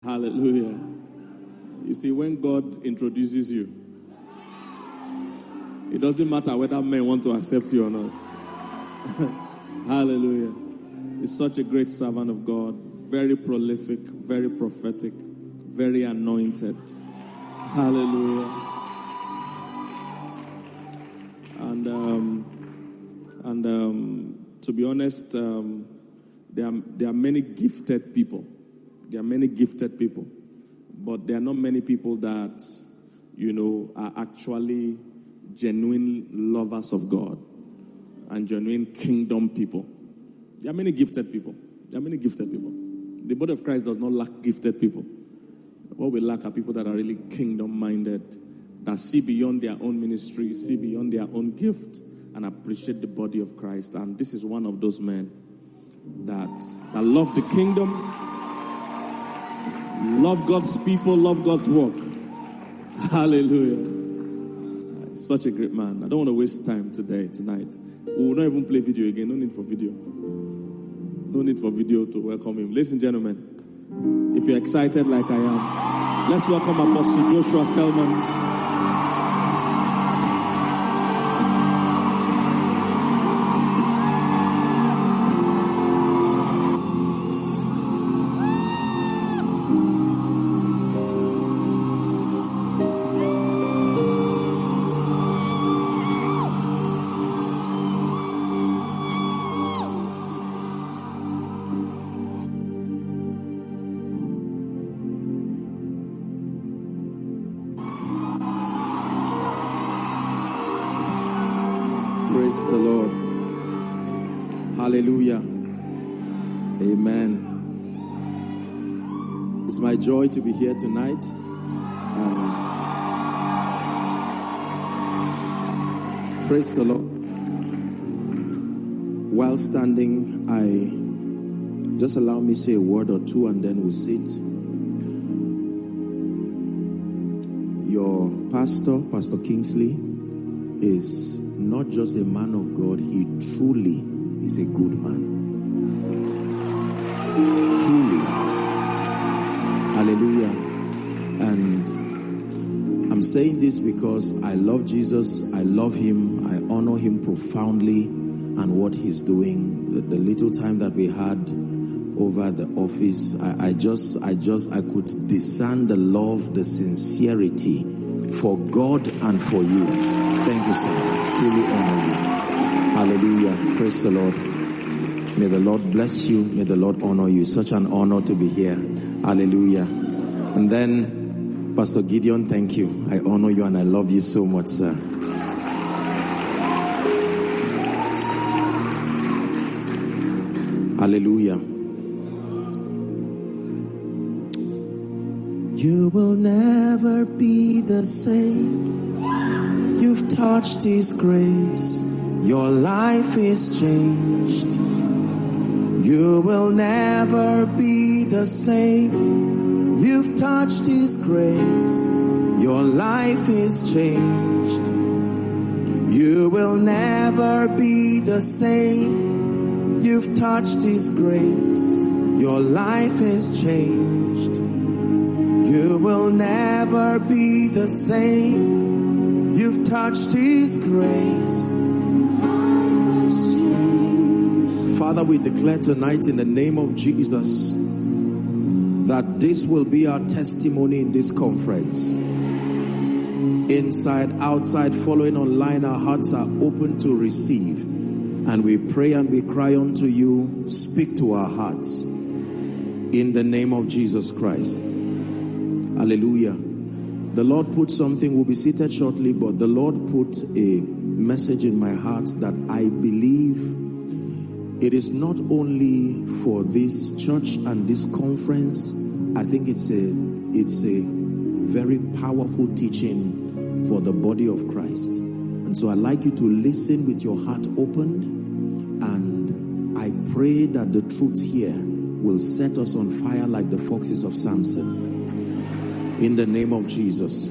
Hallelujah. You see, when God introduces you, it doesn't matter whether men want to accept you or not. Hallelujah. He's such a great servant of God, very prolific, very prophetic, very anointed. Hallelujah. And to be honest, there are many gifted people. There are many gifted people, but there are not many people that, are actually genuine lovers of God and genuine kingdom people. There are many gifted people. There are many gifted people. The body of Christ does not lack gifted people. What we lack are people that are really kingdom-minded, that see beyond their own ministry, see beyond their own gift, and appreciate the body of Christ. And this is one of those men that love the kingdom, love God's people, love God's work. Hallelujah. Such a great man. I don't want to waste time tonight. We will not even play video again. No need for video. No need for video to welcome him. Ladies and gentlemen, if you're excited like I am, let's welcome Apostle Joshua Selman. Praise the Lord. Hallelujah. Amen. It's my joy to be here tonight. Praise the Lord. While standing, just allow me to say a word or two and then we'll sit. Your pastor, Pastor Kingsley, is not just a man of God, he truly is a good man. Truly. Hallelujah. And I'm saying this because I love Jesus, I love him, I honor him profoundly and what he's doing. The little time that we had over the office, I could discern the love, the sincerity for God and for you. Thank you, sir. Truly honor you. Hallelujah. Praise the Lord. May the Lord bless you. May the Lord honor you. Such an honor to be here. Hallelujah. And then, Pastor Gideon, thank you. I honor you and I love you so much, sir. Hallelujah. You will never be the same. You've touched his grace. Your life is changed. You will never be the same. You've touched his grace. Your life is changed. You will never be the same. You've touched his grace. Your life is changed. You will never be the same. You've touched his grace. Father, we declare tonight in the name of Jesus that this will be our testimony in this conference. Inside, outside, following online, our hearts are open to receive. And we pray and we cry unto you, speak to our hearts. In the name of Jesus Christ. Hallelujah. The Lord put something, we'll be seated shortly, but the Lord put a message in my heart that I believe it is not only for this church and this conference. I think it's a very powerful teaching for the body of Christ. And so I'd like you to listen with your heart opened, and I pray that the truths here will set us on fire like the foxes of Samson. In the name of Jesus.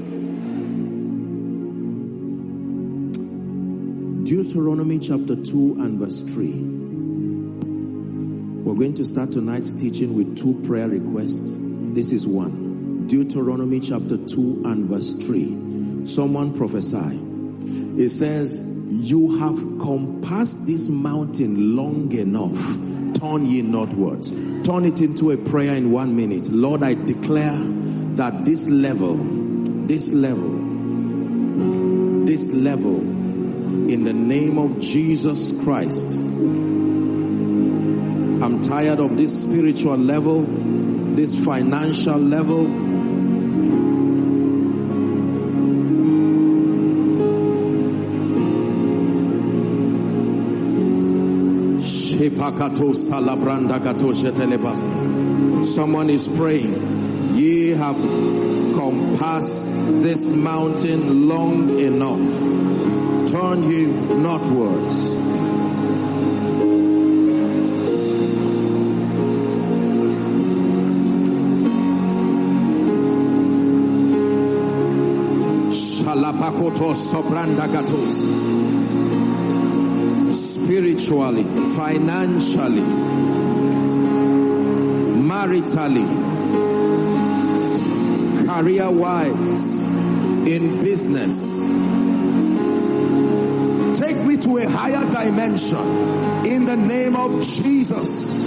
Deuteronomy chapter 2 and verse 3. We're going to start tonight's teaching with two prayer requests. This is one. Deuteronomy chapter 2 and verse 3. Someone prophesy. It says, you have compassed this mountain long enough. Turn ye northwards. Turn it into a prayer in 1 minute. Lord, I declare that this level, in the name of Jesus Christ, I'm tired of this spiritual level, this financial level. Someone is praying. Ye have compassed this mountain long enough. Turn ye northwards. Spiritually, financially, maritally, career-wise, in business. Take me to a higher dimension in the name of Jesus.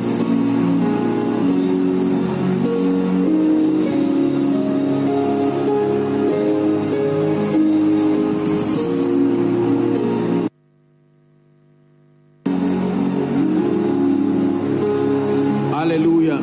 Hallelujah.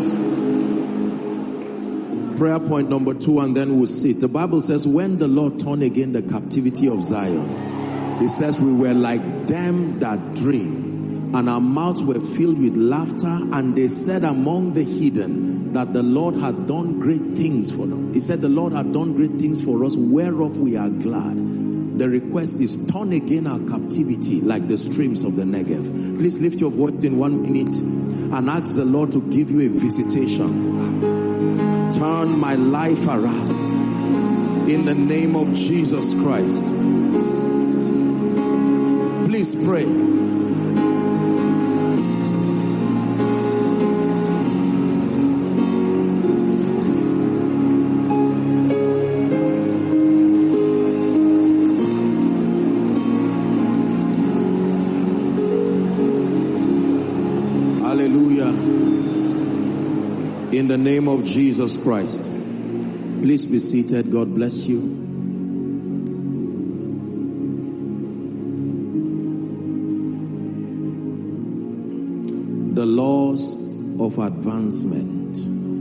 Prayer point number 2, and then we'll sit. The Bible says, when the Lord turned again the captivity of Zion, it says we were like them that dream, and our mouths were filled with laughter, and they said among the heathen that the Lord had done great things for them. He said the Lord had done great things for us, whereof we are glad. The request is, turn again our captivity like the streams of the Negev. Please lift your voice in 1 minute and ask the Lord to give you a visitation. Turn my life around in the name of Jesus Christ. Please pray. In the name of Jesus Christ. Please be seated. God bless you. The laws of advancement.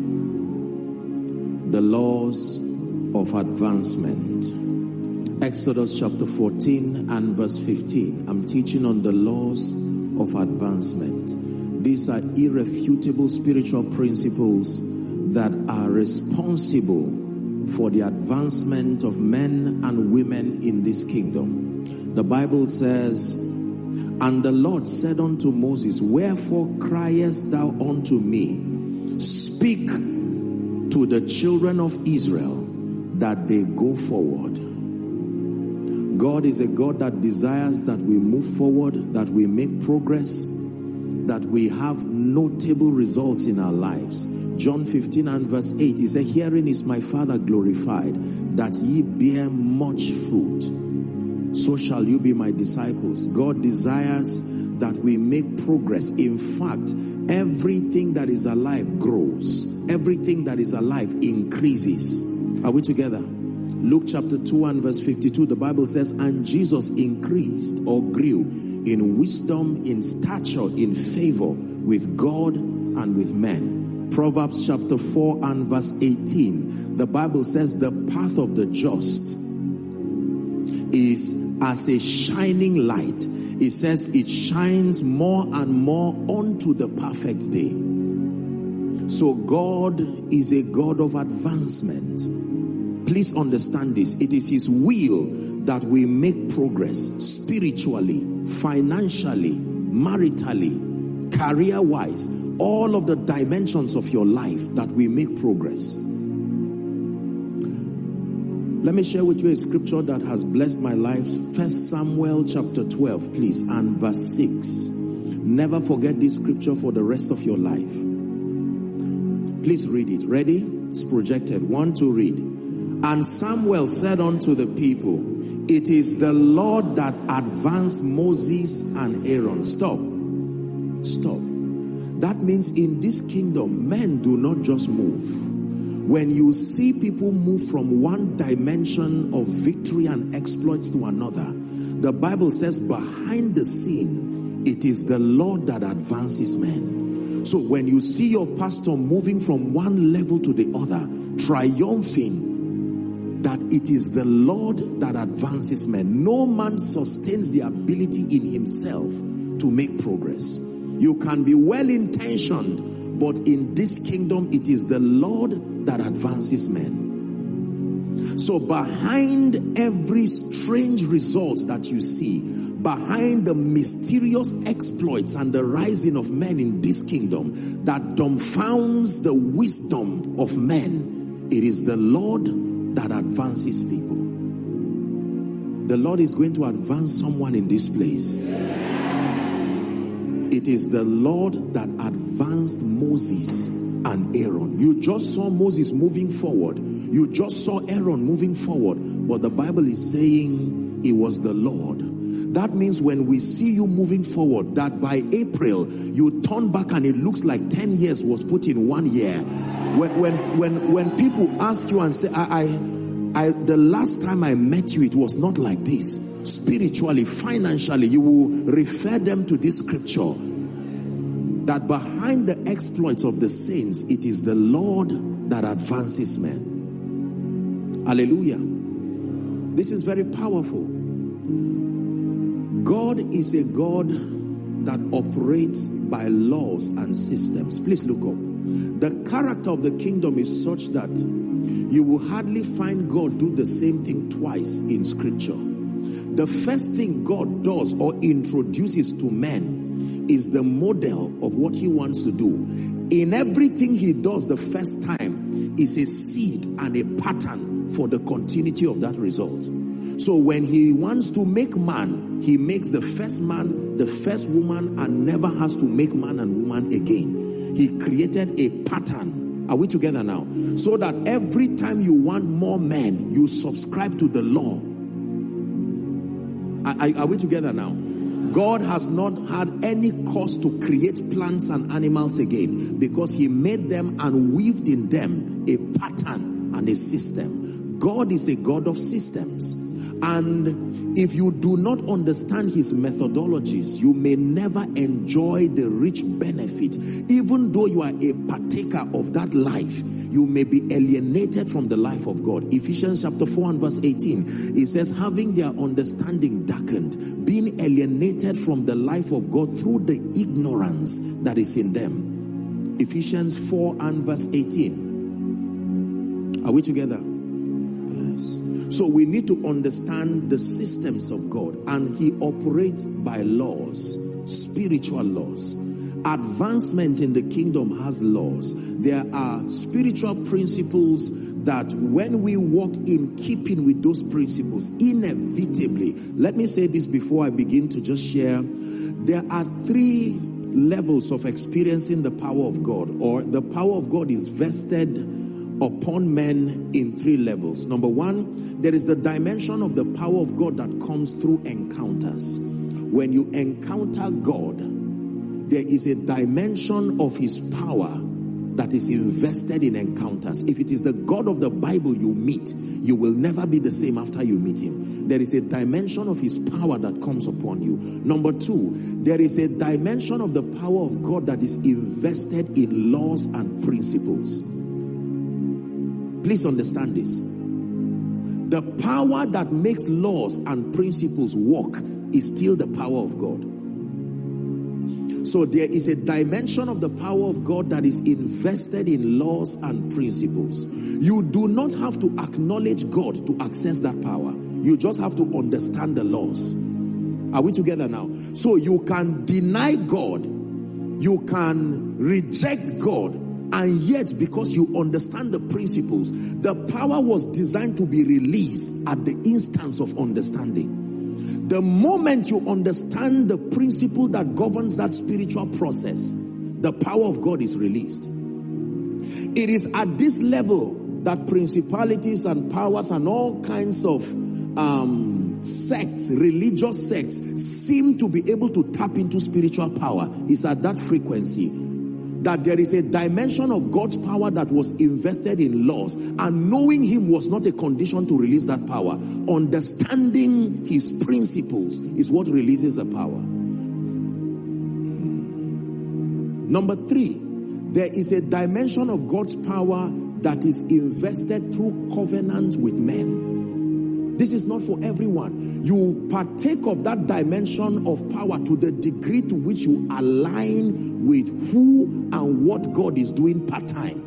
The laws of advancement. Exodus chapter 14 and verse 15. I'm teaching on the laws of advancement. These are irrefutable spiritual principles that are responsible for the advancement of men and women in this kingdom. The Bible says, and the Lord said unto Moses, wherefore criest thou unto me? Speak to the children of Israel that they go forward. God is a God that desires that we move forward, that we make progress, that we have notable results in our lives. John 15 and verse 8, he said, herein is my Father glorified, that ye bear much fruit. So shall you be my disciples. God desires that we make progress. In fact, everything that is alive grows. Everything that is alive increases. Are we together? Luke chapter 2 and verse 52, the Bible says, and Jesus increased or grew in wisdom, in stature, in favor with God and with men. Proverbs chapter 4 and verse 18, the Bible says the path of the just is as a shining light. It says it shines more and more unto the perfect day. So God is a God of advancement. Please understand this. It is His will that we make progress spiritually, financially, maritally, career-wise, all of the dimensions of your life, that we make progress. Let me share with you a scripture that has blessed my life. 1 Samuel chapter 12, please, and verse 6. Never forget this scripture for the rest of your life. Please read it. Ready? It's projected. 1 to read. And Samuel said unto the people, it is the Lord that advanced Moses and Aaron. Stop. That means in this kingdom, men do not just move. When you see people move from one dimension of victory and exploits to another, the Bible says behind the scene, it is the Lord that advances men. So when you see your pastor moving from one level to the other, triumphing, that it is the Lord that advances men. No man sustains the ability in himself to make progress. You can be well-intentioned, but in this kingdom, it is the Lord that advances men. So behind every strange result that you see, behind the mysterious exploits and the rising of men in this kingdom that dumbfounds the wisdom of men, it is the Lord that advances people. The Lord is going to advance someone in this place. It is the Lord that advanced Moses and Aaron. You just saw Moses moving forward. You just saw Aaron moving forward. But the Bible is saying it was the Lord. That means when we see you moving forward, that by April, you turn back and it looks like 10 years was put in 1 year. When people ask you and say, the last time I met you, it was not like this. Spiritually, financially, you will refer them to this scripture. That behind the exploits of the saints, it is the Lord that advances men. Hallelujah. This is very powerful. God is a God that operates by laws and systems. Please look up. The character of the kingdom is such that you will hardly find God do the same thing twice in scripture. The first thing God does or introduces to men is the model of what he wants to do. In everything he does the first time is a seed and a pattern for the continuity of that result. So when he wants to make man, he makes the first man, the first woman, and never has to make man and woman again. He created a pattern. Are we together now? So that every time you want more men, you subscribe to the law. Are we together now? God has not had any cause to create plants and animals again, because he made them and weaved in them a pattern and a system. God is a God of systems. And if you do not understand his methodologies, you may never enjoy the rich benefit. Even though you are a partaker of that life, you may be alienated from the life of God. Ephesians chapter 4 and verse 18, it says, having their understanding darkened, being alienated from the life of God through the ignorance that is in them. Ephesians 4 and verse 18. Are we together? Yes. So we need to understand the systems of God, and he operates by laws, spiritual laws. Advancement in the kingdom has laws. There are spiritual principles that when we walk in keeping with those principles, inevitably, let me say this before I begin to just share, there are 3 levels of experiencing the power of God, or the power of God is vested upon men in 3 levels. Number 1, there is the dimension of the power of God that comes through encounters. When you encounter God, there is a dimension of his power that is invested in encounters. If it is the God of the Bible you meet, you will never be the same after you meet him. There is a dimension of his power that comes upon you. Number 2, there is a dimension of the power of God that is invested in laws and principles. Please understand this. The power that makes laws and principles work is still the power of God. So there is a dimension of the power of God that is invested in laws and principles. You do not have to acknowledge God to access that power. You just have to understand the laws. Are we together now? So you can deny God, you can reject God, and yet because you understand the principles, the power was designed to be released at the instance of understanding. The moment you understand the principle that governs that spiritual process, the power of God is released. It is at this level that principalities and powers and all kinds of sects, religious sects, seem to be able to tap into spiritual power. It's at that frequency that there is a dimension of God's power that was invested in laws, and knowing him was not a condition to release that power. Understanding his principles is what releases the power. Number 3, there is a dimension of God's power that is invested through covenant with men. This is not for everyone. You partake of that dimension of power to the degree to which you align with who and what God is doing part-time.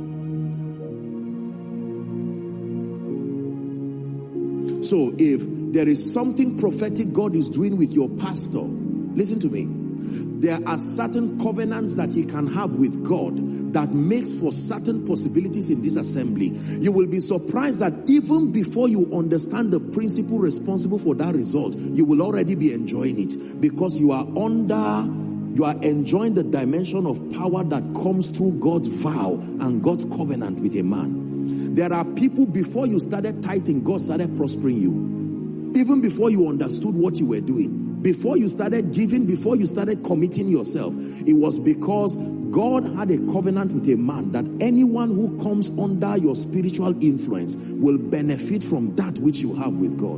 So if there is something prophetic God is doing with your pastor, listen to me. There are certain covenants that he can have with God that makes for certain possibilities in this assembly. You will be surprised that even before you understand the principle responsible for that result, you will already be enjoying it, because you are enjoying the dimension of power that comes through God's vow and God's covenant with a man. There are people, before you started tithing, God started prospering you. Even before you understood what you were doing. Before you started giving, before you started committing yourself, it was because God had a covenant with a man that anyone who comes under your spiritual influence will benefit from that which you have with God.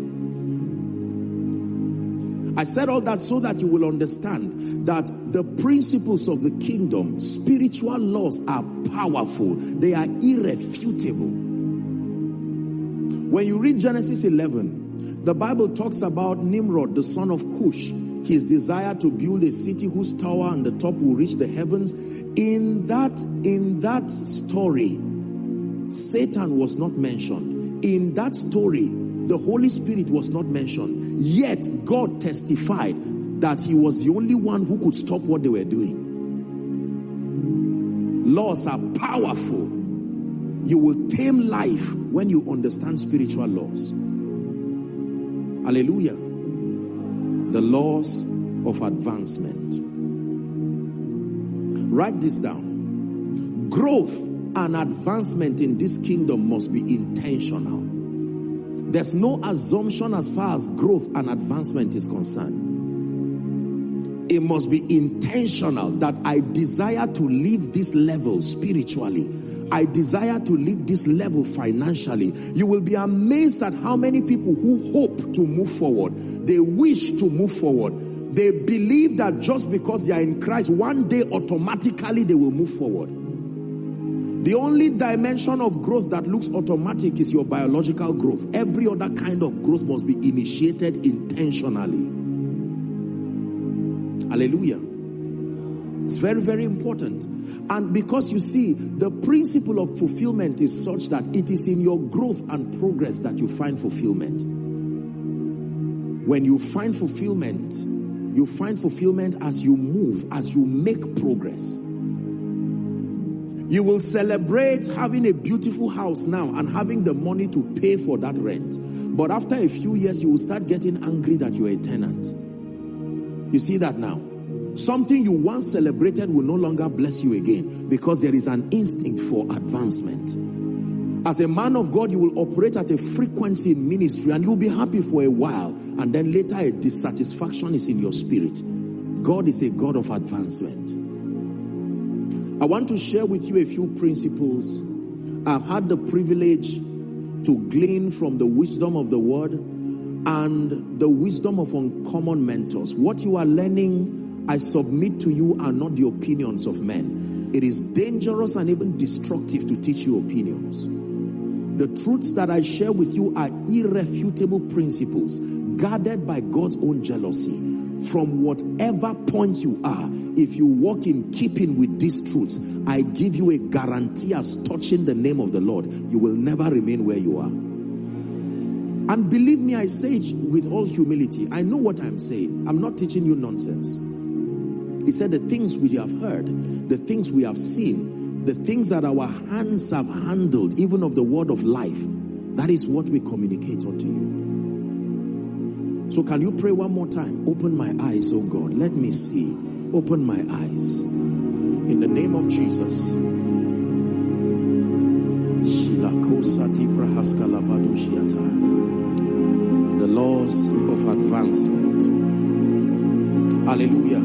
I said all that so that you will understand that the principles of the kingdom, spiritual laws, are powerful. They are irrefutable. When you read Genesis 11, the Bible talks about Nimrod, the son of Cush, his desire to build a city whose tower on the top will reach the heavens. In that story, Satan was not mentioned. In that story, the Holy Spirit was not mentioned. Yet God testified that he was the only one who could stop what they were doing. Laws are powerful. You will tame life when you understand spiritual laws. Hallelujah. The laws of advancement. Write this down. Growth and advancement in this kingdom must be intentional. There's no assumption as far as growth and advancement is concerned. It must be intentional, that I desire to leave this level spiritually. I desire to leave this level financially. You will be amazed at how many people who hope to move forward, they wish to move forward. They believe that just because they are in Christ, one day automatically they will move forward. The only dimension of growth that looks automatic is your biological growth. Every other kind of growth must be initiated intentionally. Hallelujah. It's very, very important. And because you see, the principle of fulfillment is such that it is in your growth and progress that you find fulfillment. When you find fulfillment as you move, as you make progress. You will celebrate having a beautiful house now and having the money to pay for that rent. But after a few years, you will start getting angry that you are a tenant. You see that now? Something you once celebrated will no longer bless you again, because there is an instinct for advancement. As a man of God, you will operate at a frequency in ministry and you'll be happy for a while, and then later a dissatisfaction is in your spirit. God is a God of advancement. I want to share with you a few principles. I've had the privilege to glean from the wisdom of the word and the wisdom of uncommon mentors. What you are learning, I submit to you, are not the opinions of men. It is dangerous and even destructive to teach you opinions. The truths that I share with you are irrefutable principles, guarded by God's own jealousy. From whatever point you are, if you walk in keeping with these truths, I give you a guarantee as touching the name of the Lord, you will never remain where you are. And believe me, I say it with all humility. I know what I'm saying. I'm not teaching you nonsense. He said the things we have heard, the things we have seen, the things that our hands have handled, even of the word of life, that is what we communicate unto you. So can you pray one more time? Open my eyes, oh God. Let me see. Open my eyes. In the name of Jesus. The laws of advancement. Hallelujah.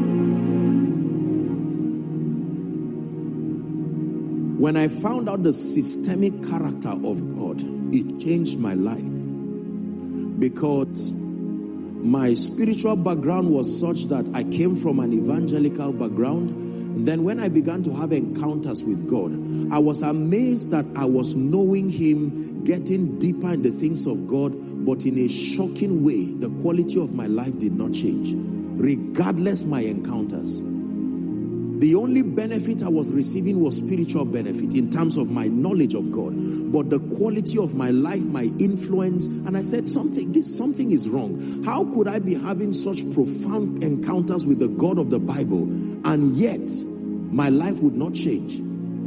When I found out the systemic character of God, it changed my life. Because my spiritual background was such that I came from an evangelical background. And then when I began to have encounters with God, I was amazed that I was knowing Him, getting deeper in the things of God, but in a shocking way, the quality of my life did not change, regardless my encounters. The only benefit I was receiving was spiritual benefit in terms of my knowledge of God. But the quality of my life, my influence, and I said something is wrong. How could I be having such profound encounters with the God of the Bible and yet my life would not change?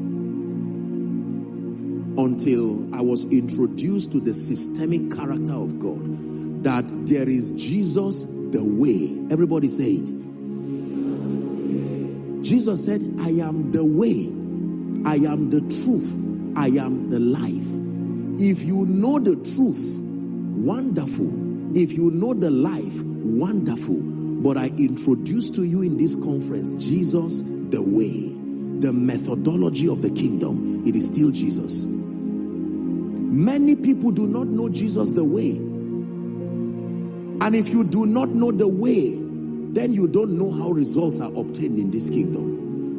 Until I was introduced to the systemic character of God, that there is Jesus the way. Everybody say it. Jesus said, I am the way, I am the truth, I am the life. If you know the truth, wonderful. If you know the life, wonderful. But I introduce to you in this conference, Jesus the way, the methodology of the kingdom. It is still Jesus. Many people do not know Jesus the way. And if you do not know the way, then you don't know how results are obtained in this kingdom.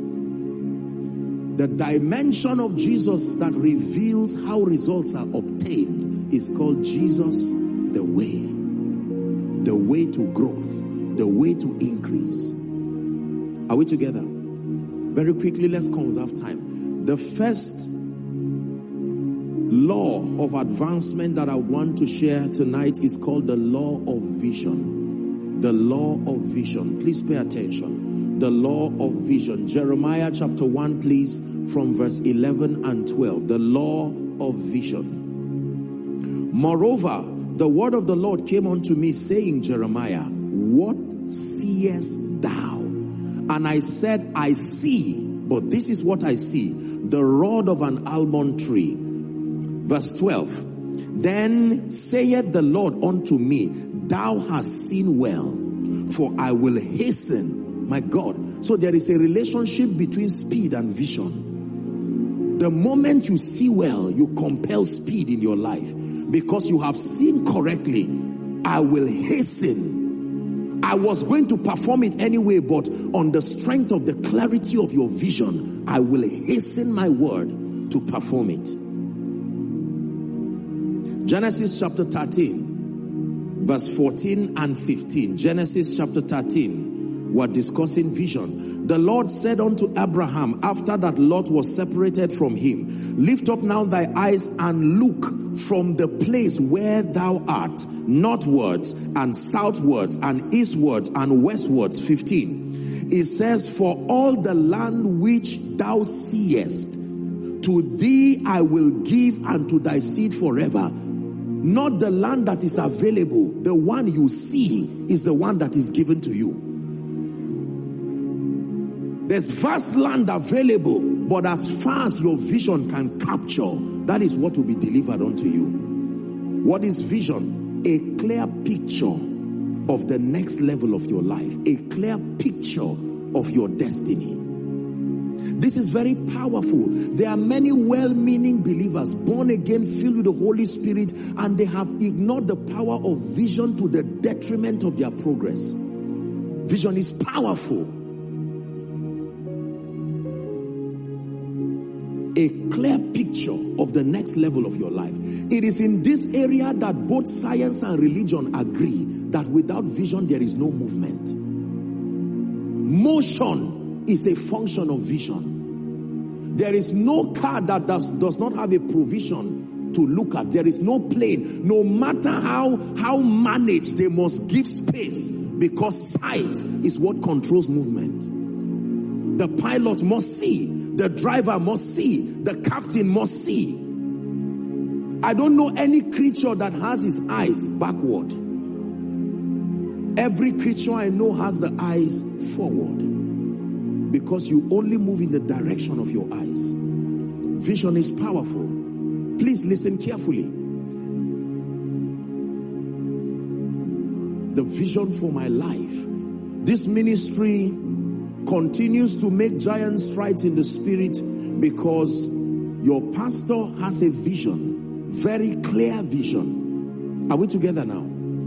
The dimension of Jesus that reveals how results are obtained is called Jesus the way to growth, the way to increase. Are we together? Very quickly, let's conserve time. The first law of advancement that I want to share tonight is called the law of vision. The law of vision. Please pay attention. The law of vision. Jeremiah chapter 1, please, from verse 11 and 12. The law of vision. Moreover, the word of the Lord came unto me, saying, Jeremiah, what seest thou? And I said, I see, but this is what I see, the rod of an almond tree. Verse 12. Then saith the Lord unto me, thou hast seen well, for I will hasten. My God. So there is a relationship between speed and vision. The moment you see well, you compel speed in your life. Because you have seen correctly, I will hasten. I was going to perform it anyway, but on the strength of the clarity of your vision, I will hasten my word to perform it. Genesis chapter 13, verse 14 and 15. Genesis chapter 13, we're discussing vision. The Lord said unto Abraham, after that Lot was separated from him, lift up now thy eyes and look from the place where thou art, northwards and southwards and eastwards and westwards. 15. It says, for all the land which thou seest, to thee I will give and to thy seed forever. Not the land that is available. The one you see is the one that is given to you. There's vast land available, but as far as your vision can capture, that is what will be delivered unto you. What is vision? A clear picture of the next level of your life. A clear picture of your destiny. This is very powerful. There are many well-meaning believers, born again, filled with the Holy Spirit, and they have ignored the power of vision to the detriment of their progress. Vision is powerful. A clear picture of the next level of your life. It is in this area that both science and religion agree that without vision there is no movement. Motion is a function of vision. There is no car that does not have a provision to look at. There is no plane. No matter how managed, they must give space, because sight is what controls movement. The pilot must see. The driver must see. The captain must see. I don't know any creature that has his eyes backward. Every creature I know has the eyes forward. Because you only move in the direction of your eyes. Vision is powerful. Please listen carefully. The vision for my life. This ministry continues to make giant strides in the spirit because your pastor has a vision, very clear vision. Are we together now?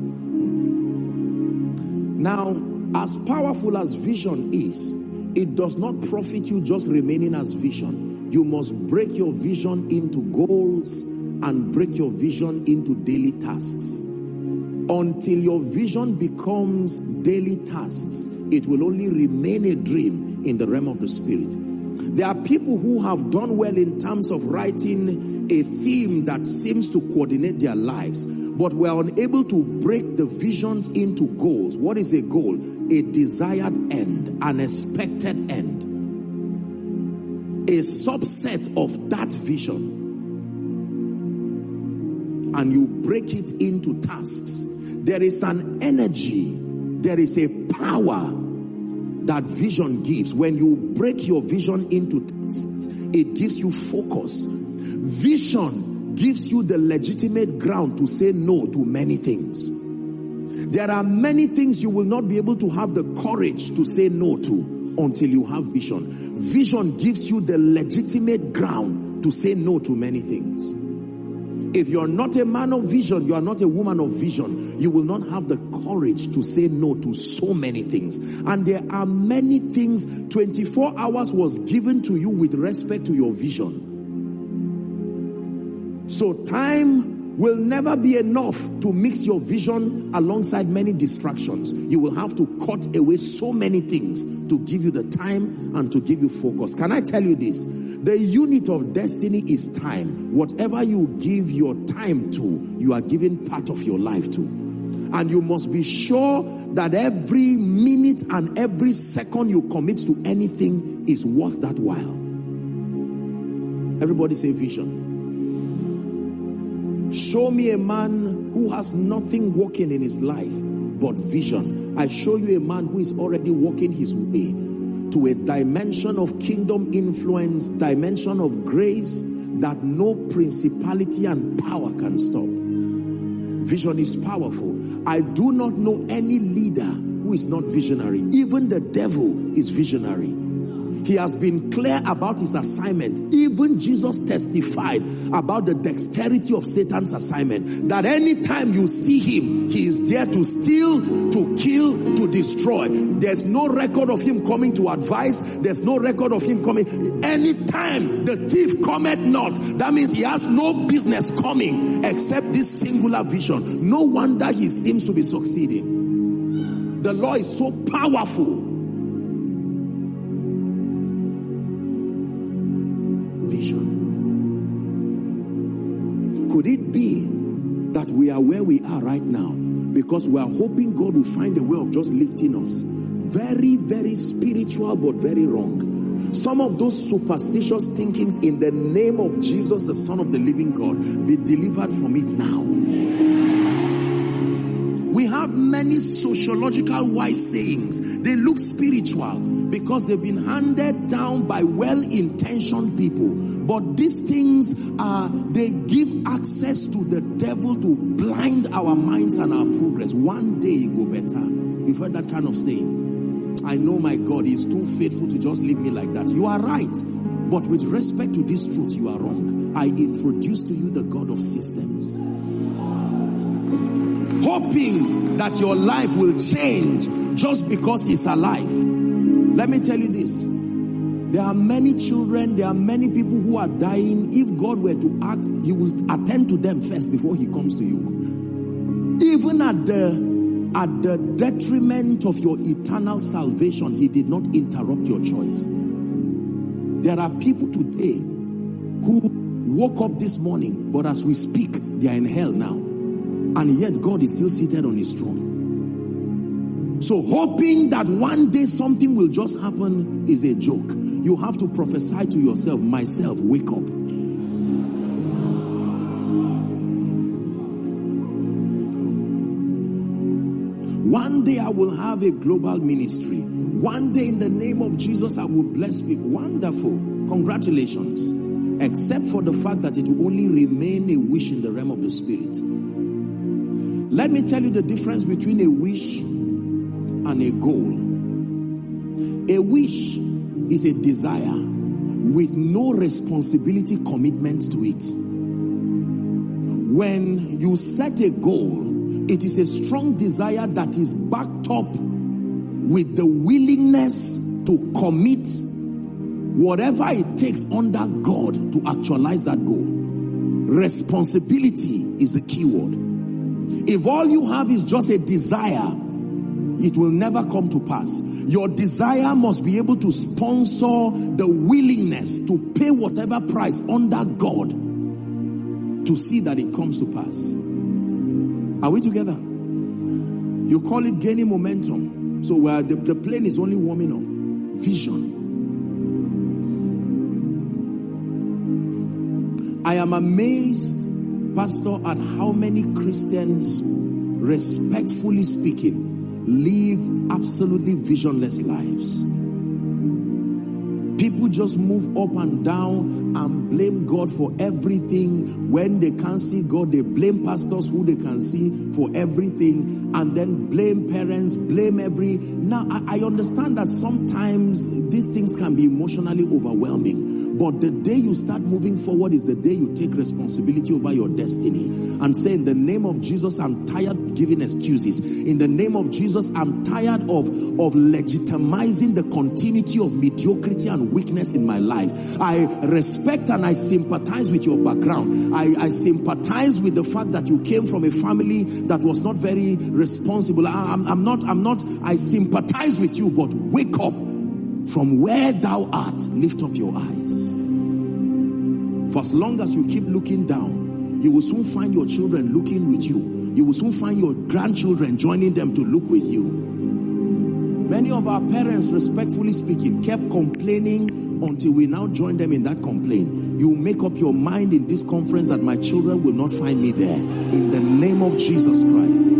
Now, as powerful as vision is, it does not profit you just remaining as vision. You must break your vision into goals and break your vision into daily tasks. Until your vision becomes daily tasks, it will only remain a dream in the realm of the spirit. There are people who have done well in terms of writing a theme that seems to coordinate their lives, but were unable to break the visions into goals. What is a goal? A desired end, an expected end, a subset of that vision. And you break it into tasks. There is an energy, there is a power that vision gives. When you break your vision into tasks, it gives you focus. Vision gives you the legitimate ground to say no to many things. There are many things you will not be able to have the courage to say no to until you have vision. Vision gives you the legitimate ground to say no to many things. If you're not a man of vision, you are not a woman of vision, you will not have the courage to say no to so many things. And there are many things. 24 hours was given to you with respect to your vision. So time will never be enough to mix your vision alongside many distractions. You will have to cut away so many things to give you the time and to give you focus. Can I tell you this? The unit of destiny is time. Whatever you give your time to, you are giving part of your life to. And you must be sure that every minute and every second you commit to anything is worth that while. Everybody say vision. Show me a man who has nothing working in his life but vision. I show you a man who is already walking his way to a dimension of kingdom influence, dimension of grace that no principality and power can stop. Vision is powerful. I do not know any leader who is not visionary. Even the devil is visionary. He has been clear about his assignment. Even Jesus testified about the dexterity of Satan's assignment. That anytime you see him, he is there to steal, to kill, to destroy. There's no record of him coming to advise. There's no record of him coming. Anytime the thief cometh not, that means he has no business coming except this singular vision. No wonder he seems to be succeeding. The law is so powerful. Could it be that we are where we are right now because we are hoping God will find a way of just lifting us? Very, very spiritual, but very wrong. Some of those superstitious thinkings, in the name of Jesus, the Son of the living God, be delivered from it now. We have many sociological wise sayings. They look spiritual because they've been handed down by well-intentioned people. But these things they give access to the devil to blind our minds and our progress. One day it go better. You've heard that kind of saying. I know my God is too faithful to just leave me like that. You are right. But with respect to this truth, you are wrong. I introduce to you the God of systems. Hoping that your life will change just because he's alive. Let me tell you this. There are many children, there are many people who are dying. If God were to act, he will attend to them first before he comes to you. Even at the detriment of your eternal salvation, he did not interrupt your choice. There are people today who woke up this morning, but as we speak, they are in hell now. And yet God is still seated on his throne. So hoping that one day something will just happen is a joke. You have to prophesy to yourself, myself, wake up. One day I will have a global ministry. One day in the name of Jesus I will bless people. Wonderful. Congratulations. except for the fact that it will only remain a wish in the realm of the spirit. Let me tell you the difference between a wish and a goal. A wish is a desire with no responsibility commitment to it. When you set a goal, it is a strong desire that is backed up with the willingness to commit whatever it takes under God to actualize that goal. Responsibility is the key word. If all you have is just a desire, it will never come to pass. Your desire must be able to sponsor the willingness to pay whatever price under God to see that it comes to pass. Are we together? You call it gaining momentum. So the plane is only warming up. Vision. I am amazed, Pastor, at how many Christians, respectfully speaking, live absolutely visionless lives. People just move up and down and blame God for everything. When they can't see God, they blame pastors who they can see for everything, and then blame parents, blame every... Now, I understand that sometimes these things can be emotionally overwhelming. But the day you start moving forward is the day you take responsibility over your destiny and say, in the name of Jesus, I'm tired of giving excuses. In the name of Jesus, I'm tired of legitimizing the continuity of mediocrity and weakness in my life. I respect and I sympathize with your background. I sympathize with the fact that you came from a family that was not very responsible. I sympathize with you, but wake up. From where thou art, lift up your eyes. For as long as you keep looking down, you will soon find your children looking with you. You will soon find your grandchildren joining them to look with you. Many of our parents, respectfully speaking, kept complaining until we now join them in that complaint. You make up your mind in this conference that my children will not find me there. In the name of Jesus Christ.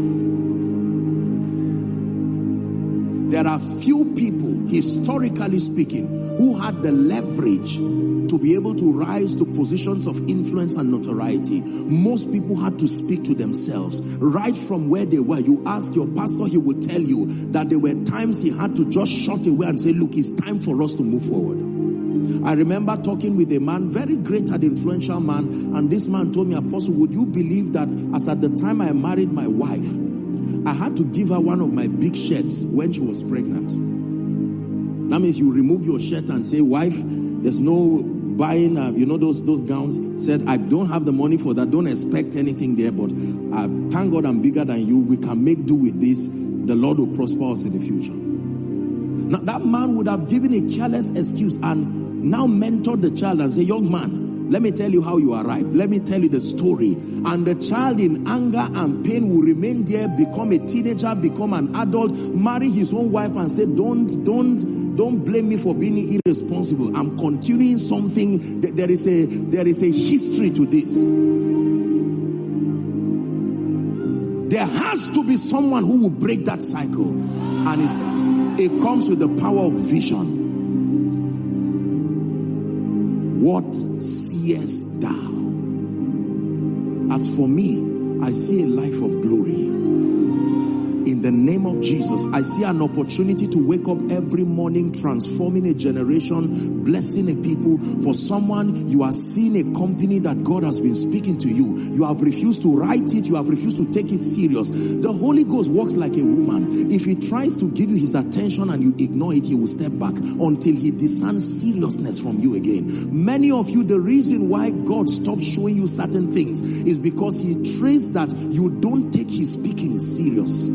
There are few people, historically speaking, who had the leverage to be able to rise to positions of influence and notoriety. Most people had to speak to themselves right from where they were. You ask your pastor, he will tell you that there were times he had to just shut away and say, look, it's time for us to move forward. I remember talking with a man, very great and influential man, and this man told me, Apostle, would you believe that as at the time I married my wife, I had to give her one of my big shirts when she was pregnant. That means you remove your shirt and say, wife, there's no buying, those gowns. Said, I don't have the money for that. Don't expect anything there, but thank God I'm bigger than you. We can make do with this. The Lord will prosper us in the future. Now, that man would have given a careless excuse and now mentored the child and say, young man, let me tell you how you arrived. Let me tell you the story. And the child in anger and pain will remain there, become a teenager, become an adult, marry his own wife and say, don't blame me for being irresponsible. I'm continuing something. There is a history to this. There has to be someone who will break that cycle. And it comes with the power of vision. What seest thou? As for me, I see a life of glory. In the name of Jesus, I see an opportunity to wake up every morning, transforming a generation, blessing a people. For someone, you are seeing a company that God has been speaking to you. You have refused to write it. You have refused to take it serious. The Holy Ghost works like a woman. If he tries to give you his attention and you ignore it, he will step back until he discerns seriousness from you again. Many of you, the reason why God stopped showing you certain things is because he traced that you don't take his speaking serious.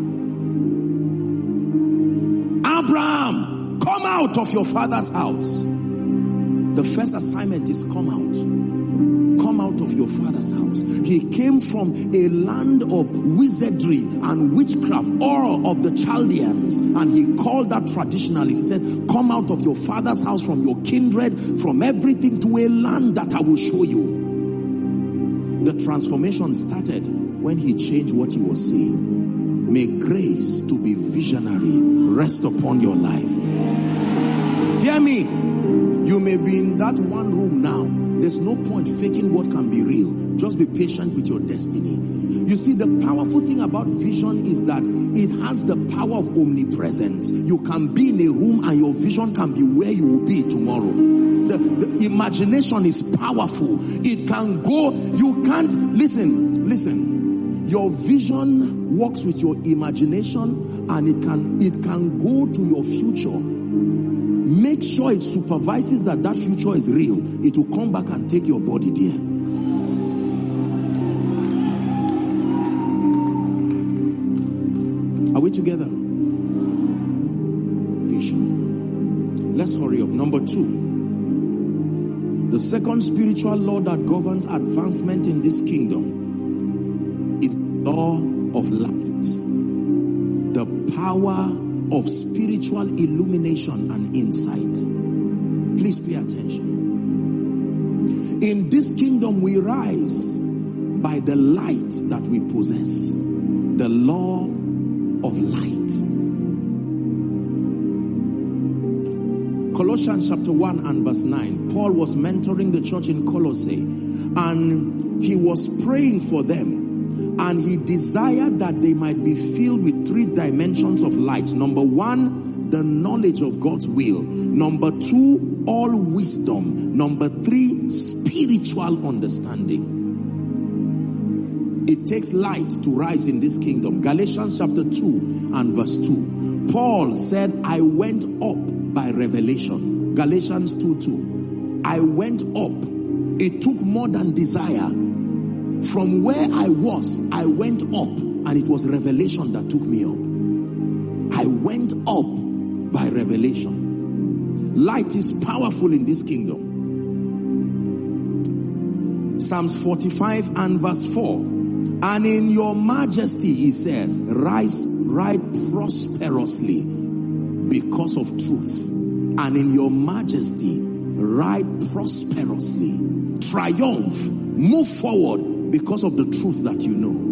Abraham, come out of your father's house. The first assignment is come out. Come out of your father's house. He came from a land of wizardry and witchcraft, Ur of the Chaldeans, and he called that traditionally. He said, come out of your father's house, from your kindred, from everything, to a land that I will show you. The transformation started when he changed what he was seeing. May grace to be visionary rest upon your life. Hear me. You may be in that one room now. There's no point faking what can be real. Just be patient with your destiny. You see, the powerful thing about vision is that it has the power of omnipresence. You can be in a room and your vision can be where you will be tomorrow. The imagination is powerful. It can go. You can't, listen. Your vision works with your imagination, and it can go to your future. Make sure it supervises that future is real. It will come back and take your body there. Are we together? Vision. Let's hurry up. Number 2. The second spiritual law that governs advancement in this kingdom is the law of light. The power of spiritual illumination and insight. Please pay attention. In this kingdom we rise by the light that we possess. The law of light. Colossians chapter 1 and verse 9. Paul was mentoring the church in Colossae, and he was praying for them. And he desired that they might be filled with 3 dimensions of light. Number 1, the knowledge of God's will. Number 2, all wisdom. Number 3, spiritual understanding. It takes light to rise in this kingdom. Galatians chapter 2 and verse 2. Paul said, I went up by revelation. Galatians 2:2. I went up. It took more than desire. From where I was, I went up, and it was revelation that took me up. I went up by revelation. Light is powerful in this kingdom. Psalms 45 and verse 4. And in your majesty, he says, ride prosperously because of truth. And in your majesty, ride prosperously. Triumph, move forward, because of the truth that you know.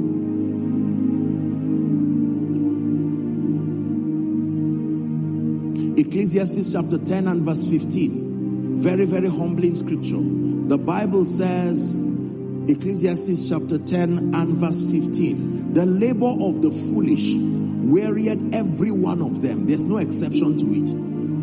Ecclesiastes chapter 10 and verse 15. Very, very humbling scripture. The Bible says, Ecclesiastes chapter 10 and verse 15. The labor of the foolish wearieth every one of them. There's no exception to it.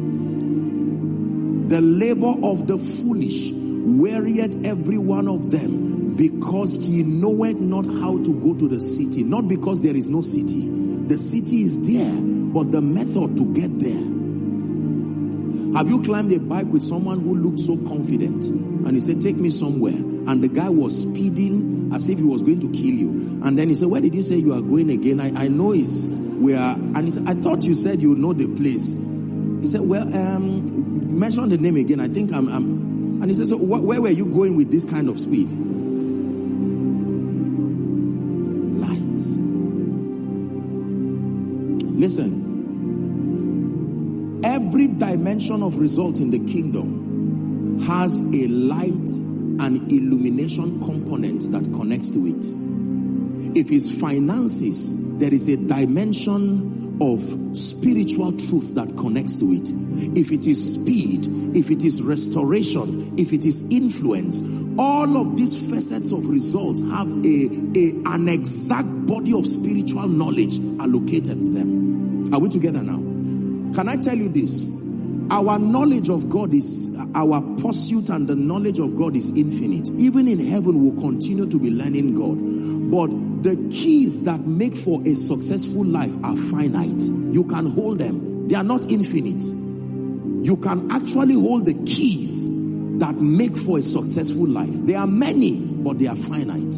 The labor of the foolish wearieth every one of them, because he knoweth not how to go to the city. Not because there is no city. The city is there, but the method to get there. Have you climbed a bike with someone who looked so confident, and he said, take me somewhere, and the guy was speeding as if he was going to kill you, and then he said, where did you say you are going again? I know and he said, I thought you said you know the place. He said, well, mention the name again. I think and he said, so where were you going with this kind of speed? Listen, every dimension of result in the kingdom has a light and illumination component that connects to it. If it's finances, there is a dimension of spiritual truth that connects to it. If it is speed, if it is restoration, if it is influence, all of these facets of results have an exact body of spiritual knowledge allocated to them. Are we together now? Can I tell you this? Our knowledge of God is, our pursuit and the knowledge of God is infinite. Even in heaven, we'll continue to be learning God. But the keys that make for a successful life are finite. You can hold them. They are not infinite. You can actually hold the keys that make for a successful life. There are many, but they are finite.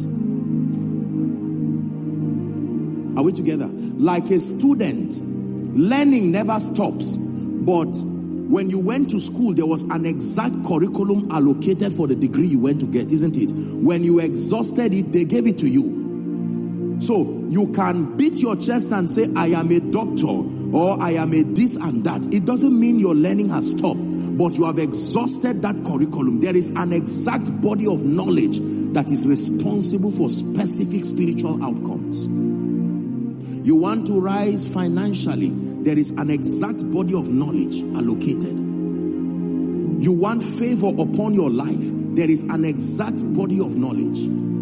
Are we together? Like a student, learning never stops. But when you went to school, there was an exact curriculum allocated for the degree you went to get, isn't it? When you exhausted it, they gave it to you. So you can beat your chest and say, I am a doctor, or I am a this and that. It doesn't mean your learning has stopped, but you have exhausted that curriculum. There is an exact body of knowledge that is responsible for specific spiritual outcomes. You want to rise financially, there is an exact body of knowledge allocated. You want favor upon your life. There is an exact body of knowledge.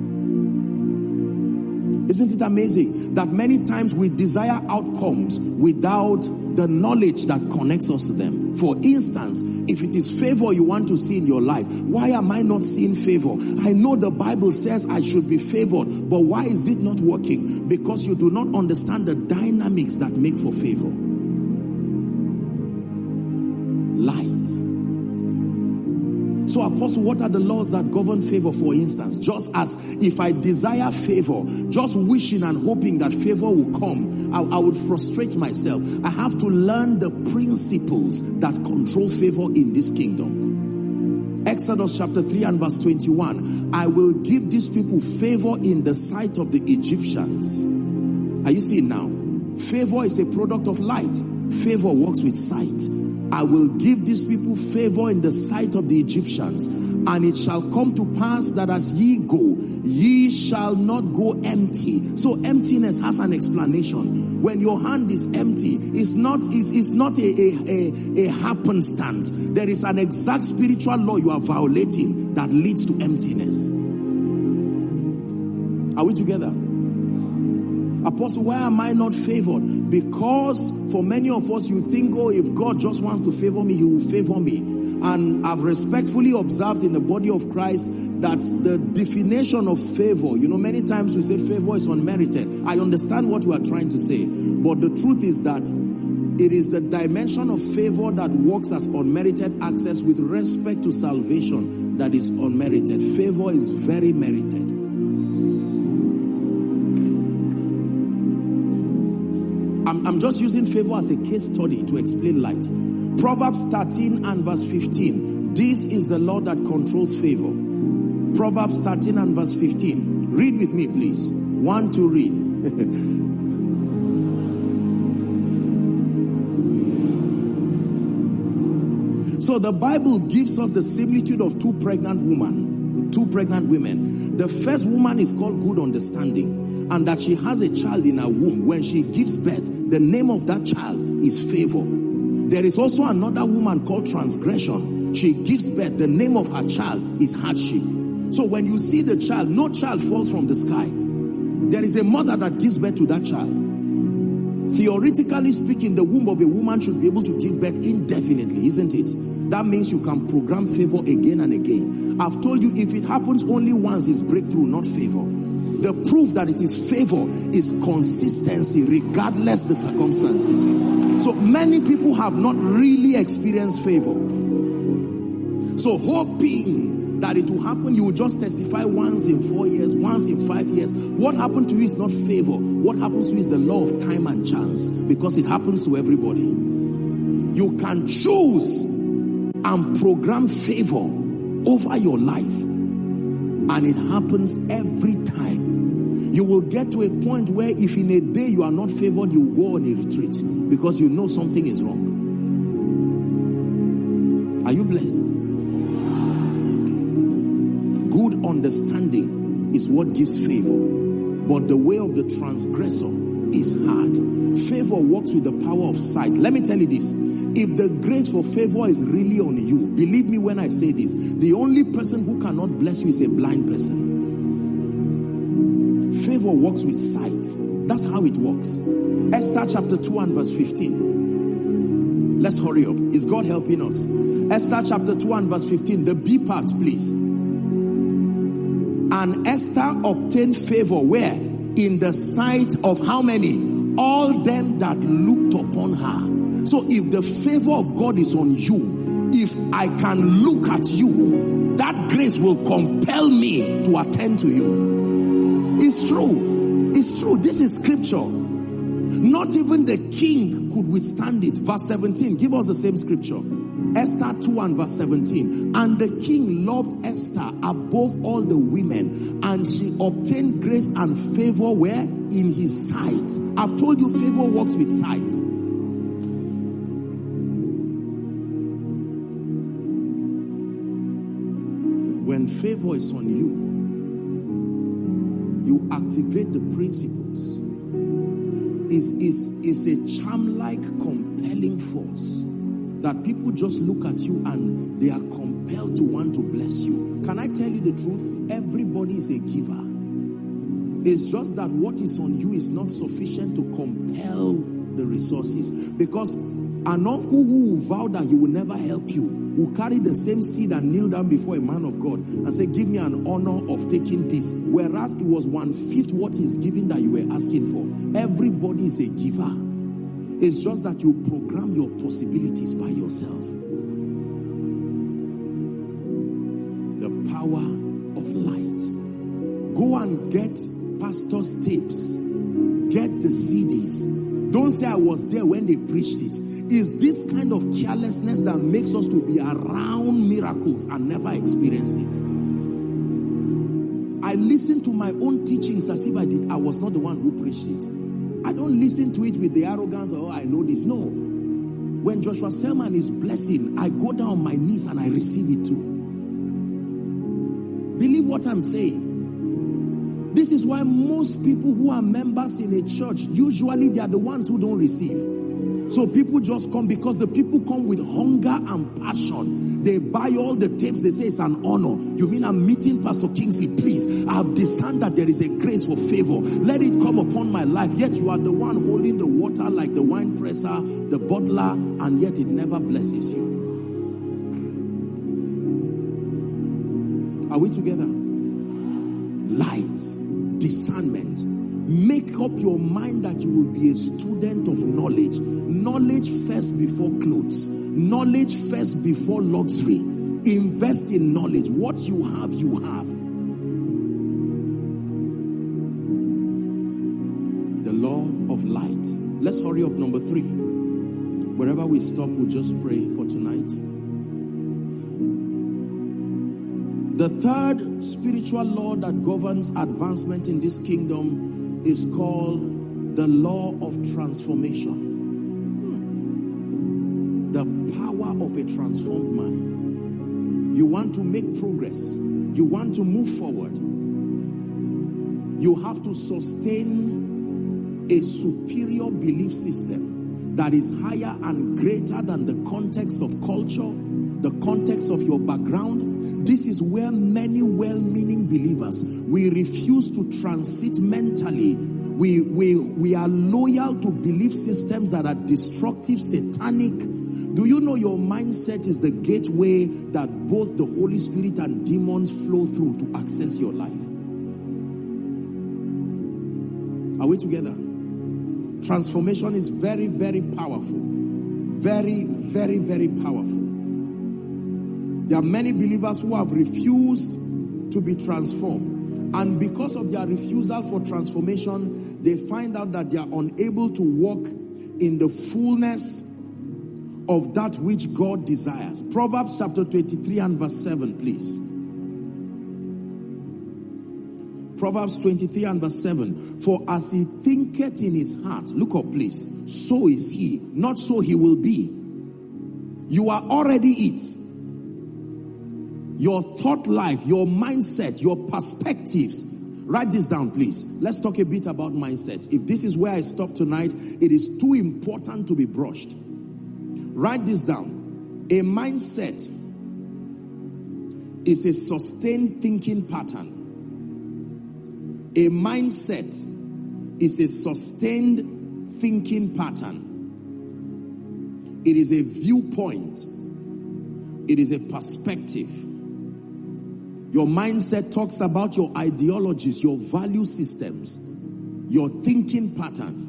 Isn't it amazing that many times we desire outcomes without the knowledge that connects us to them? For instance, if it is favor you want to see in your life, why am I not seeing favor? I know the Bible says I should be favored, but why is it not working? Because you do not understand the dynamics that make for favor. Light. So Apostle, what are the laws that govern favor, for instance? Just as if I desire favor, just wishing and hoping that favor will come, I would frustrate myself. I have to learn the principles that control favor in this kingdom. Exodus chapter 3 and verse 21. I will give these people favor in the sight of the Egyptians. Are you seeing now? Favor is a product of light. Favor works with sight. I will give these people favor in the sight of the Egyptians, and it shall come to pass that as ye go, ye shall not go empty. So emptiness has an explanation. When your hand is empty, it's not a happenstance. There is an exact spiritual law you are violating that leads to emptiness. Are we together? Apostle, why am I not favored? Because for many of us, you think, oh, if God just wants to favor me, he will favor me. And I've respectfully observed in the body of Christ that the definition of favor, many times we say favor is unmerited. I understand what you are trying to say. But the truth is that it is the dimension of favor that works as unmerited access with respect to salvation that is unmerited. Favor is very merited. I'm just using favor as a case study to explain light. Proverbs 13 and verse 15. This is the law that controls favor. Proverbs 13 and verse 15. Read with me, please. 1, 2, read. So the Bible gives us the similitude of two pregnant women. The first woman is called good understanding, and that she has a child in her womb. When she gives birth, the name of that child is favor. There is also another woman called transgression. She gives birth, the name of her child is hardship. So when you see the child, no child falls from the sky. There is a mother that gives birth to that child. Theoretically speaking, the womb of a woman should be able to give birth indefinitely, isn't it? That means you can program favor again and again. I've told you, if it happens only once, it's breakthrough, not favor. The proof that it is favor is consistency, regardless the circumstances. So many people have not really experienced favor. So hoping that it will happen, you will just testify once in 4 years, once in 5 years. What happened to you is not favor. What happens to you is the law of time and chance, because it happens to everybody. You can choose and program favor over your life, and it happens every time. You will get to a point where if in a day you are not favored, you will go on a retreat because you know something is wrong. Are you blessed? Yes. Good understanding is what gives favor, but the way of the transgressor is hard. Favor works with the power of sight. Let me tell you this. If the grace for favor is really on you, believe me when I say this, the only person who cannot bless you is a blind person. Favor works with sight. That's how it works. Esther chapter 2 and verse 15. Let's hurry up. Is God helping us? Esther chapter 2 and verse 15. The B part, please. And Esther obtained favor where? In the sight of how many? All them that looked upon her. So if the favor of God is on you, if I can look at you, that grace will compel me to attend to you. It's true. It's true. This is scripture. Not even the king could withstand it. Verse 17. Give us the same scripture. Esther 2 and verse 17. And the king loved Esther above all the women, and she obtained grace and favor where? In his sight. I've told you favor works with sight. When favor is on you, you activate the principles. It's a charm-like compelling force that people just look at you and they are compelled to want to bless you. Can I tell you the truth? Everybody is a giver. It's just that what is on you is not sufficient to compel the resources. Because an uncle who will vow that he will never help you will carry the same seed and kneel down before a man of God and say, give me an honor of taking this. Whereas it was 1/5 what he's giving that you were asking for. Everybody is a giver. It's just that you program your possibilities by yourself. The power of light. Go and get pastor's tapes. Get the CDs. Don't say I was there when they preached it. It's this kind of carelessness that makes us to be around miracles and never experience it. I listen to my own teachings as if I was not the one who preached it. I don't listen to it with the arrogance of, oh, I know this. No. When Joshua Selman is blessing, I go down on my knees and I receive it too. Believe what I'm saying. This is why most people who are members in a church, usually they are the ones who don't receive. So people just come because the people come with hunger and passion. They buy all the tapes. They say it's an honor. You mean I'm meeting Pastor Kingsley? Please, I have discerned that there is a grace for favor. Let it come upon my life. Yet you are the one holding the water like the wine presser, the bottler, and yet it never blesses you. Are we together? Light, discernment. Make up your mind that you will be a student of knowledge. Knowledge first before clothes. Knowledge first before luxury. Invest in knowledge. What you have, you have. The law of light. Let's hurry up. Number 3. Wherever we stop, we'll just pray for tonight. The third spiritual law that governs advancement in this kingdom is called the law of transformation. The power of a transformed mind. You want to make progress. You want to move forward. You have to sustain a superior belief system that is higher and greater than the context of culture, the context of your background. This is where many well-meaning believers, we refuse to transit mentally. We are loyal to belief systems that are destructive, satanic. Do you know your mindset is the gateway that both the Holy Spirit and demons flow through to access your life? Are we together? Transformation is very, very powerful. Very, very, very powerful. There are many believers who have refused to be transformed. And because of their refusal for transformation, they find out that they are unable to walk in the fullness of that which God desires. Proverbs chapter 23 and verse 7, please. Proverbs 23 and verse 7. For as he thinketh in his heart, look up please, so is he, not so he will be. You are already it. Your thought life, your mindset, your perspectives. Write this down, please. Let's talk a bit about mindsets. If this is where I stop tonight, it is too important to be brushed. Write this down. A mindset is a sustained thinking pattern. A mindset is a sustained thinking pattern. It is a viewpoint. It is a perspective. Your mindset talks about your ideologies, your value systems, your thinking pattern.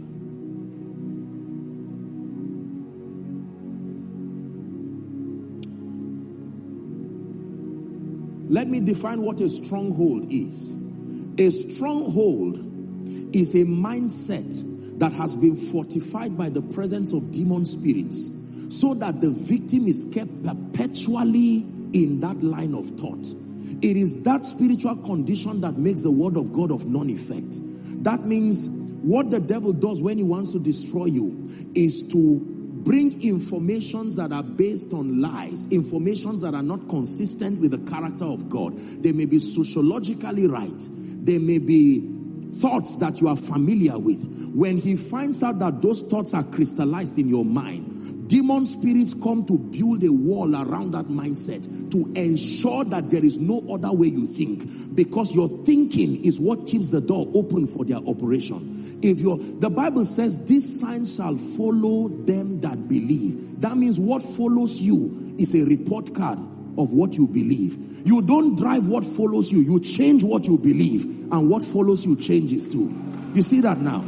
Let me define what a stronghold is. A stronghold is a mindset that has been fortified by the presence of demon spirits so that the victim is kept perpetually in that line of thought. It is that spiritual condition that makes the word of God of none effect. That means what the devil does when he wants to destroy you is to bring informations that are based on lies, informations that are not consistent with the character of God. They may be sociologically right. They may be thoughts that you are familiar with. When he finds out that those thoughts are crystallized in your mind, demon spirits come to build a wall around that mindset to ensure that there is no other way you think, because your thinking is what keeps the door open for their operation. The Bible says, these signs shall follow them that believe. That means what follows you is a report card of what you believe. You don't drive what follows you. You change what you believe, and what follows you changes too. You see that now?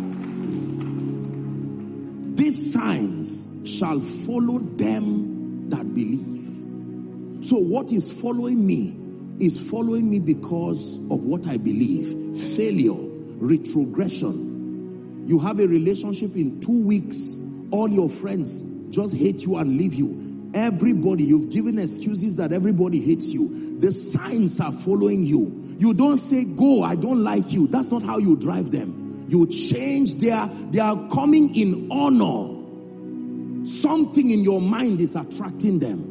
These signs shall follow them that believe. So what is following me is following me because of what I believe. Failure, retrogression. You have a relationship, in 2 weeks, all your friends just hate you and leave you. Everybody, you've given excuses that everybody hates you. The signs are following you. You don't say, go, I don't like you. That's not how you drive them. You change. They are coming in honor. Something in your mind is attracting them.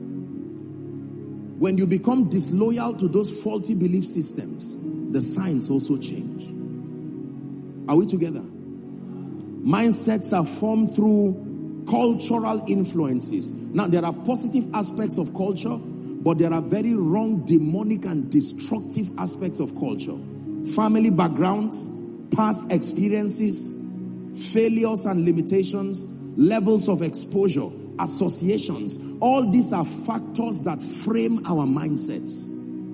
When you become disloyal to those faulty belief systems, the signs also change. Are we together? Mindsets are formed through cultural influences. Now, there are positive aspects of culture, but there are very wrong, demonic, and destructive aspects of culture. Family backgrounds, past experiences, failures and limitations, levels of exposure, associations. All these are factors that frame our mindsets.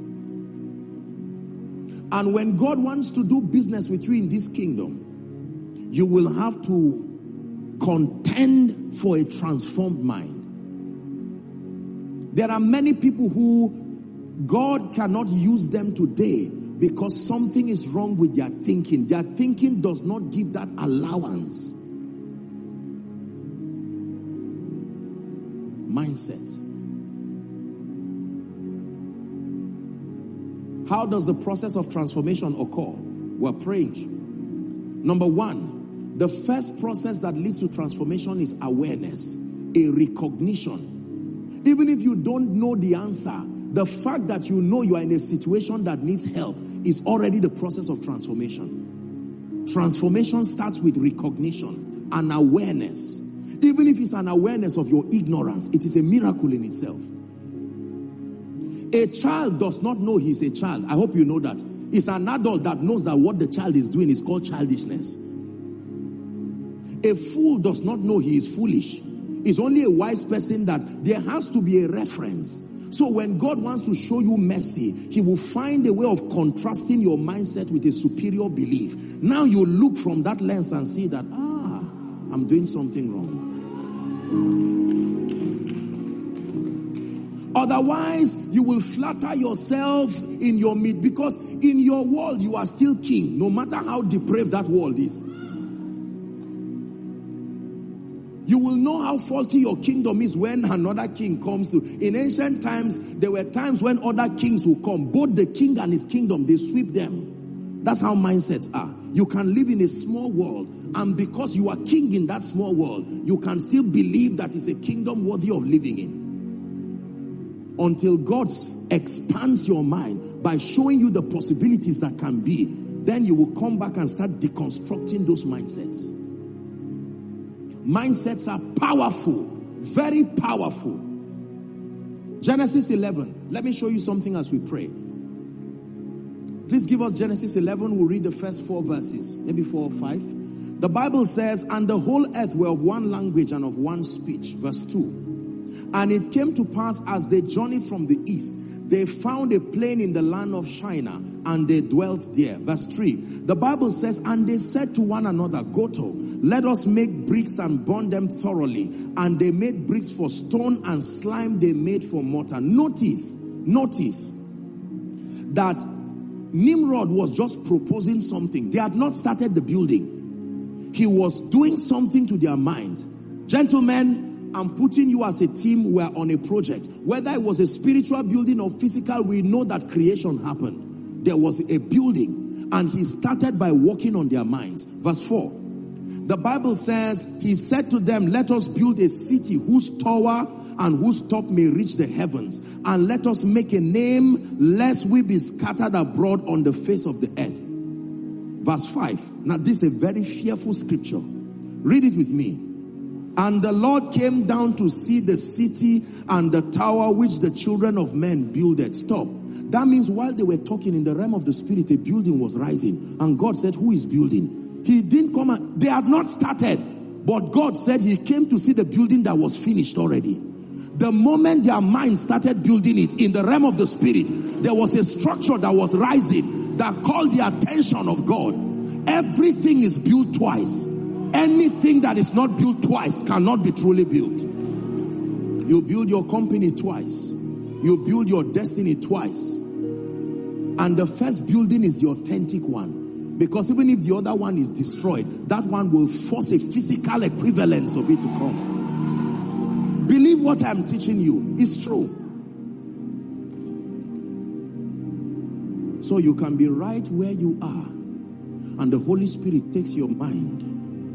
And when God wants to do business with you in this kingdom, you will have to contend for a transformed mind. There are many people who God cannot use them today because something is wrong with their thinking. Their thinking does not give that allowance. Mindset. How does the process of transformation occur? We're praying. Number one, the first process that leads to transformation is awareness, a recognition. Even if you don't know the answer, the fact that you know you are in a situation that needs help is already the process of transformation. Transformation starts with recognition and awareness. Even if it's an awareness of your ignorance, it is a miracle in itself. A child does not know he's a child. I hope you know that. It's an adult that knows that what the child is doing is called childishness. A fool does not know he is foolish. It's only a wise person that there has to be a reference. So when God wants to show you mercy, he will find a way of contrasting your mindset with a superior belief. Now you look from that lens and see that, I'm doing something wrong. Otherwise, you will flatter yourself in your mid, because in your world you are still king, no matter how depraved that world is. You will know how faulty your kingdom is when another king comes to. In ancient times, there were times when other kings will come. Both the king and his kingdom, they sweep them. That's how mindsets are. You can live in a small world, and because you are king in that small world, you can still believe that it's a kingdom worthy of living in. Until God expands your mind by showing you the possibilities that can be, then you will come back and start deconstructing those mindsets. Mindsets are powerful, very powerful. Genesis 11. Let me show you something as we pray. Please give us Genesis 11. We'll read the first 4 verses, maybe 4 or 5. The Bible says, and the whole earth were of one language and of one speech. Verse 2. And it came to pass as they journeyed from the east, they found a plain in the land of Shinar, and they dwelt there. Verse 3. The Bible says, and they said to one another, Go to, let us make bricks and burn them thoroughly. And they made bricks for stone, and slime they made for mortar. Notice that Nimrod was just proposing something. They had not started the building. He was doing something to their minds. Gentlemen, I'm putting you as a team. We're on a project. Whether it was a spiritual building or physical, we know that creation happened. There was a building, and he started by working on their minds. Verse 4. The Bible says, he said to them, let us build a city whose tower and whose top may reach the heavens, and let us make a name, lest we be scattered abroad on the face of the earth. Verse 5. Now this is a very fearful scripture. Read it with me. And the Lord came down to see the city and the tower which the children of men builded. Stop. That means while they were talking in the realm of the spirit, a building was rising. And God said, who is building? He didn't come and they had not started. But God said he came to see the building that was finished already. The moment their mind started building it in the realm of the spirit, there was a structure that was rising that called the attention of God. Everything is built twice. Anything that is not built twice cannot be truly built. You build your company twice. You build your destiny twice. And the first building is the authentic one. Because even if the other one is destroyed, that one will force a physical equivalence of it to come. Believe what I'm teaching you is true. So you can be right where you are, and the Holy Spirit takes your mind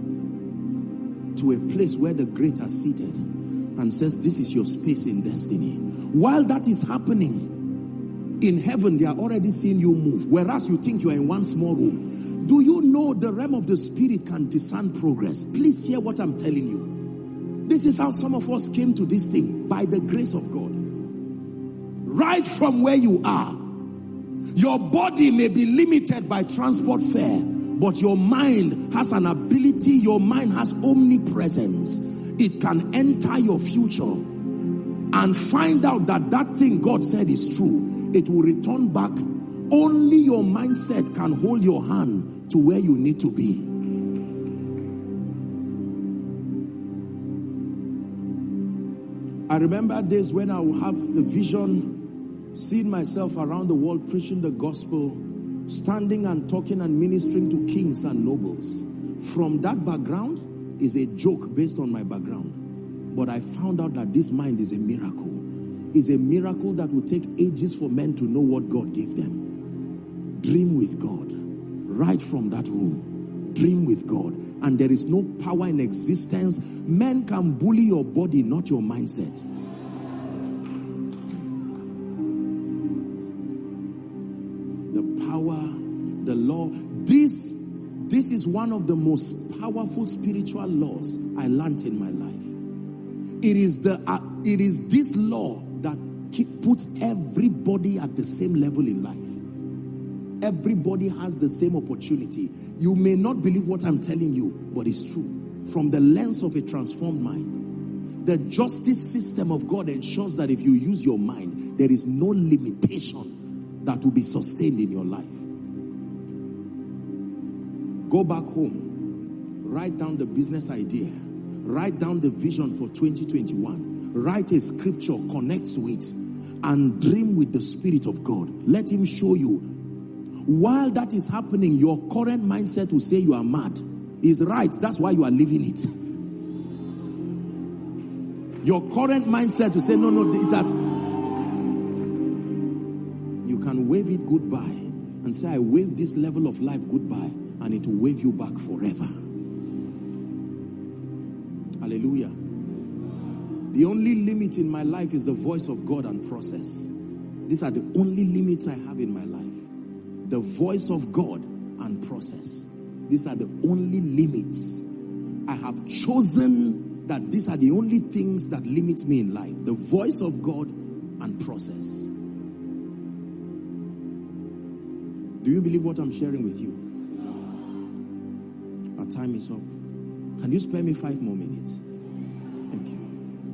to a place where the great are seated and says, this is your space in destiny. While that is happening, in heaven, they are already seeing you move, whereas you think you are in one small room. Do you know the realm of the spirit can discern progress? Please hear what I'm telling you. This is how some of us came to this thing, by the grace of God. Right from where you are. Your body may be limited by transport fare, but your mind has an ability, your mind has omnipresence. It can enter your future and find out that that thing God said is true. It will return back. Only your mindset can hold your hand to where you need to be. I remember days when I would have the vision, seeing myself around the world preaching the gospel, standing and talking and ministering to kings and nobles. From that background is a joke based on my background. But I found out that this mind is a miracle. It's a miracle that will take ages for men to know what God gave them. Dream with God. Right from that room. Dream with God. And there is no power in existence. Men can bully your body, not your mindset. The law. This is one of the most powerful spiritual laws I learned in my life. It is this law that puts everybody at the same level in life. Everybody has the same opportunity. You may not believe what I'm telling you, but it's true. From the lens of a transformed mind, the justice system of God ensures that if you use your mind, there is no limitation that will be sustained in your life. Go back home, write down the business idea, write down the vision for 2021, write a scripture, connect to it, and dream with the Spirit of God. Let him show you. While that is happening, your current mindset will say you are mad. Is right, that's why you are living it. Your current mindset will say, no, it has. You can wave it goodbye and say, I wave this level of life goodbye, and it will wave you back forever. Hallelujah. The only limit in my life is the voice of God and process. These are the only limits I have in my life. The voice of God and process. These are the only limits. I have chosen that these are the only things that limit me in life. The voice of God and process. Do you believe what I'm sharing with you? Our time is up. Can you spare me 5 more minutes? Thank you.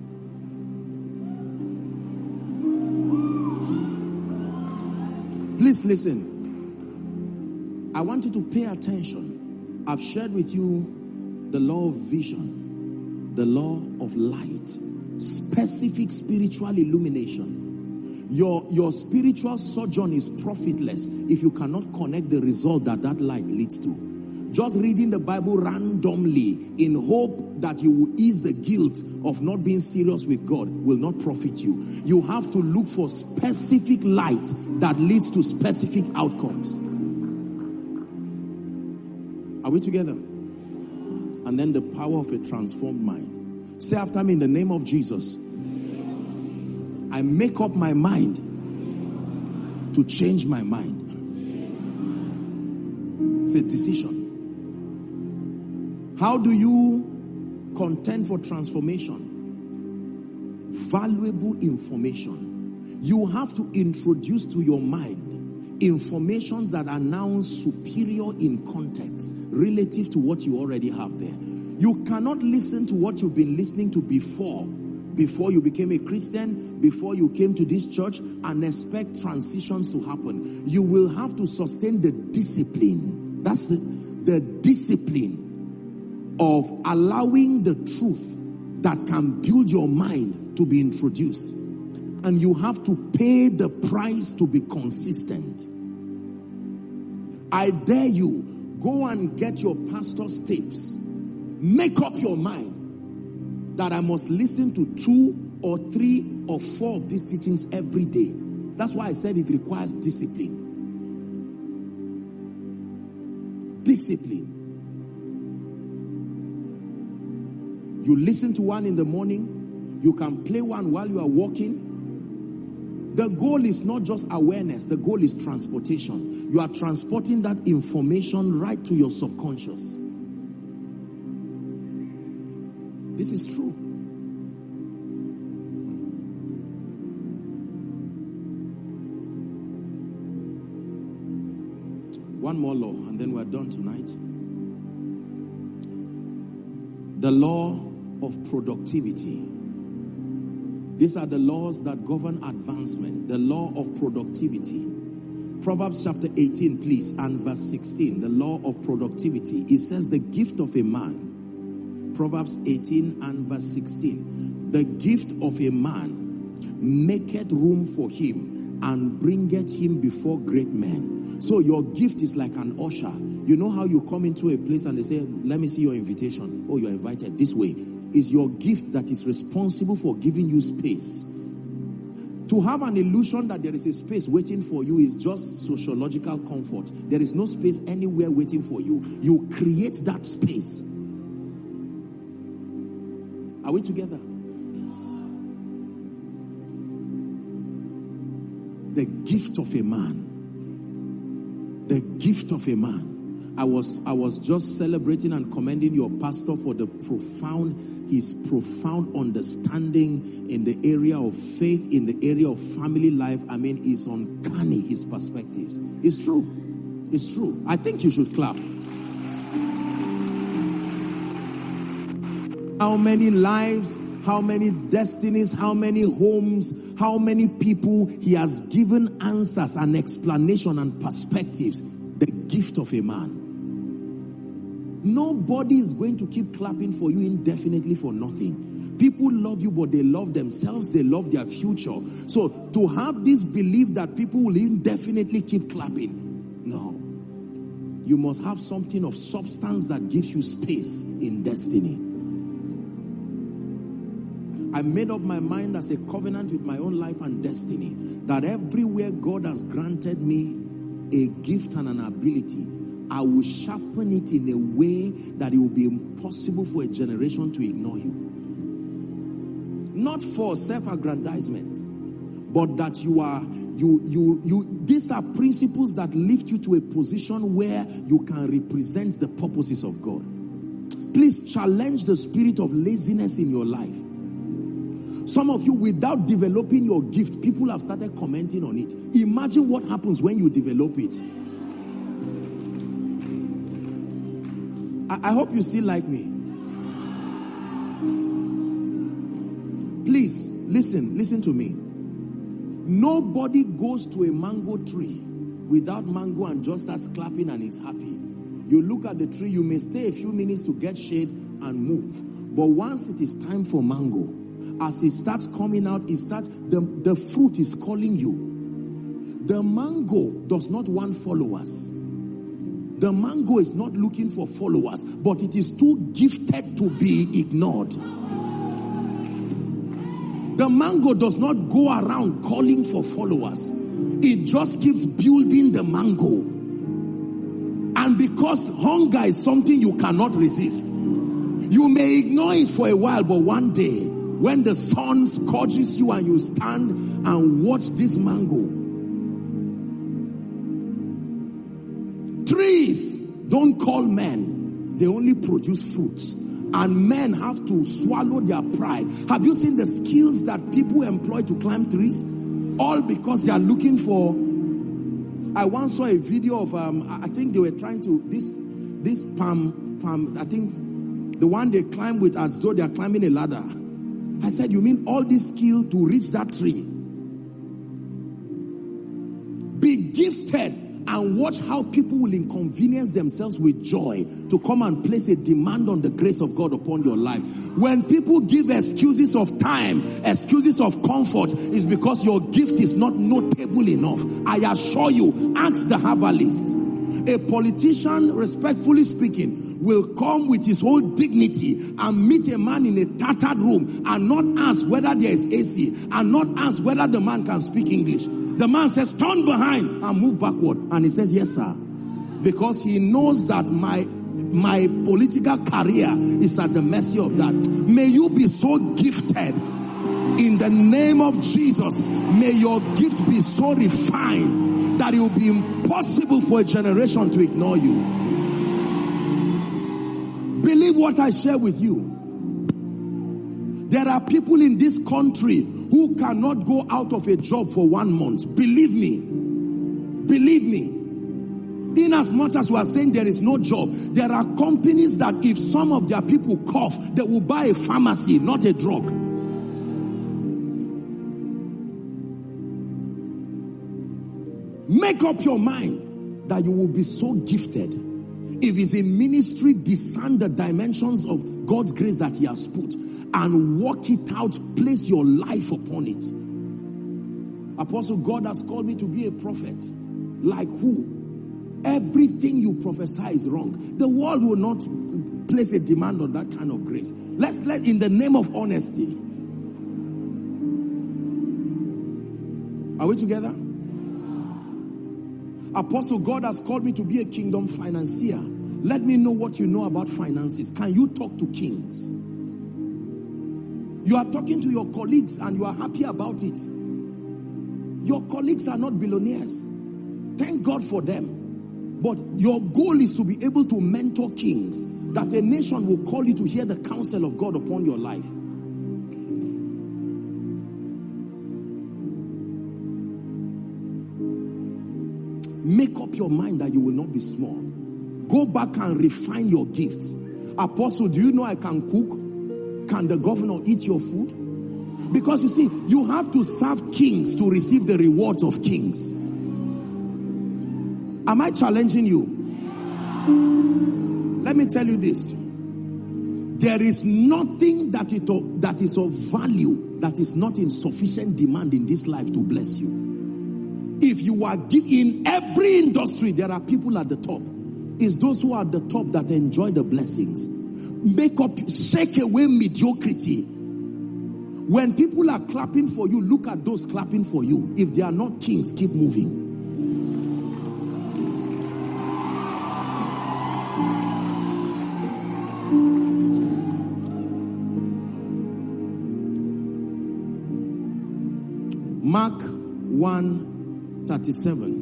Please listen. I want you to pay attention. I've shared with you the law of vision, the law of light, specific spiritual illumination. Your spiritual sojourn is profitless if you cannot connect the result that light leads to. Just reading the Bible randomly in hope that you will ease the guilt of not being serious with God will not profit you. You have to look for specific light that leads to specific outcomes. Are we together? And then the power of a transformed mind. Say after me, in the name of Jesus, I make up my mind to change my mind. It's a decision. How do you Contend for transformation. Valuable information. You have to introduce to your mind informations that are now superior in context relative to what you already have there. You cannot listen to what you've been listening to before you became a Christian, before you came to this church, and expect transitions to happen. You will have to sustain the discipline. That's the discipline of allowing the truth that can build your mind to be introduced. And you have to pay the price to be consistent. I dare you, go and get your pastor's tapes. Make up your mind that I must listen to 2 or 3 or 4 of these teachings every day. That's why I said it requires discipline. Discipline. You listen to one in the morning. You can play one while you are walking. The goal is not just awareness. The goal is transportation. You are transporting that information right to your subconscious. This is true. One more law, and then we're done tonight. The law of productivity. These are the laws that govern advancement. The law of productivity. Proverbs chapter 18, please, and verse 16. The law of productivity. It says the gift of a man. Proverbs 18 and verse 16. The gift of a man maketh room for him and bringeth him before great men. So your gift is like an usher. You know how you come into a place and they say, let me see your invitation. Oh, you're invited this way. Is your gift that is responsible for giving you space. To have an illusion that there is a space waiting for you is just sociological comfort. There is no space anywhere waiting for you. You create that space. Are we together? Yes. The gift of a man. The gift of a man. I was just celebrating and commending your pastor for his profound understanding in the area of faith, in the area of family life. I mean, it's uncanny, his perspectives. It's true. It's true. I think you should clap. How many lives, how many destinies, how many homes, how many people he has given answers and explanation and perspectives. The gift of a man. Nobody is going to keep clapping for you indefinitely for nothing. People love you, but they love themselves. They love their future. So to have this belief that people will indefinitely keep clapping, no. You must have something of substance that gives you space in destiny. I made up my mind as a covenant with my own life and destiny that everywhere God has granted me a gift and an ability, I will sharpen it in a way that it will be impossible for a generation to ignore you. Not for self-aggrandizement, but that these are principles that lift you to a position where you can represent the purposes of God. Please challenge the spirit of laziness in your life. Some of you, without developing your gift, people have started commenting on it. Imagine what happens when you develop it. I hope you still like me. Please, listen to me. Nobody goes to a mango tree without mango and just starts clapping and is happy. You look at the tree, you may stay a few minutes to get shade and move. But once it is time for mango, as it starts coming out, the fruit is calling you. The mango does not want followers. The mango is not looking for followers, but it is too gifted to be ignored. The mango does not go around calling for followers. It just keeps building the mango. And because hunger is something you cannot resist, you may ignore it for a while, but one day, when the sun scorches you and you stand and watch this mango. Trees don't call men. They only produce fruits. And men have to swallow their pride. Have you seen the skills that people employ to climb trees? All because they are looking for... I once saw a video of, I think they were trying to, this palm, I think the one they climb with as though they are climbing a ladder. I said, you mean all this skill to reach that tree? Be gifted and watch how people will inconvenience themselves with joy to come and place a demand on the grace of God upon your life. When people give excuses of time, excuses of comfort, it's because your gift is not notable enough. I assure you, ask the herbalist. A politician, respectfully speaking, will come with his whole dignity and meet a man in a tattered room and not ask whether there is AC and not ask whether the man can speak English. The man says, turn behind and move backward. And he says, yes, sir. Because he knows that my political career is at the mercy of that. May you be so gifted in the name of Jesus. May your gift be so refined that it will be impossible for a generation to ignore you. Believe what I share with you. There are people in this country who cannot go out of a job for 1 month. Believe me. Believe me. In as much as we are saying there is no job, there are companies that if some of their people cough, they will buy a pharmacy, not a drug. Make up your mind that you will be so gifted. If it's a ministry, discern the dimensions of God's grace that He has put and work it out, place your life upon it. Apostle, God has called me to be a prophet. Like who? Everything you prophesy is wrong. The world will not place a demand on that kind of grace. Let's in the name of honesty. Are we together? Apostle, God has called me to be a kingdom financier. Let me know what you know about finances. Can you talk to kings? You are talking to your colleagues and you are happy about it. Your colleagues are not billionaires. Thank God for them. But your goal is to be able to mentor kings, that a nation will call you to hear the counsel of God upon your life. Make up your mind that you will not be small. Go back and refine your gifts. Apostle, do you know I can cook? Can the governor eat your food? Because you see, you have to serve kings to receive the rewards of kings. Am I challenging you? Let me tell you this. There is nothing that is of value that is not in sufficient demand in this life to bless you. If you are in every industry, there are people at the top. It's those who are at the top that enjoy the blessings. Shake away mediocrity. When people are clapping for you, look at those clapping for you. If they are not kings, keep moving. Mark 1:37.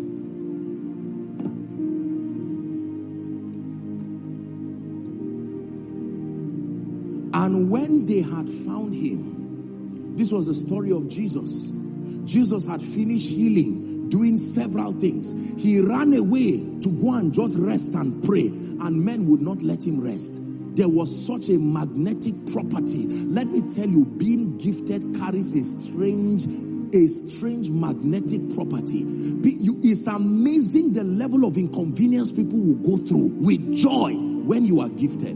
And when they had found him, this was the story of Jesus. Jesus had finished healing, doing several things. He ran away to go and just rest and pray, and men would not let him rest. There was such a magnetic property. Let me tell you, being gifted carries a strange magnetic property. It's amazing the level of inconvenience people will go through with joy when you are gifted.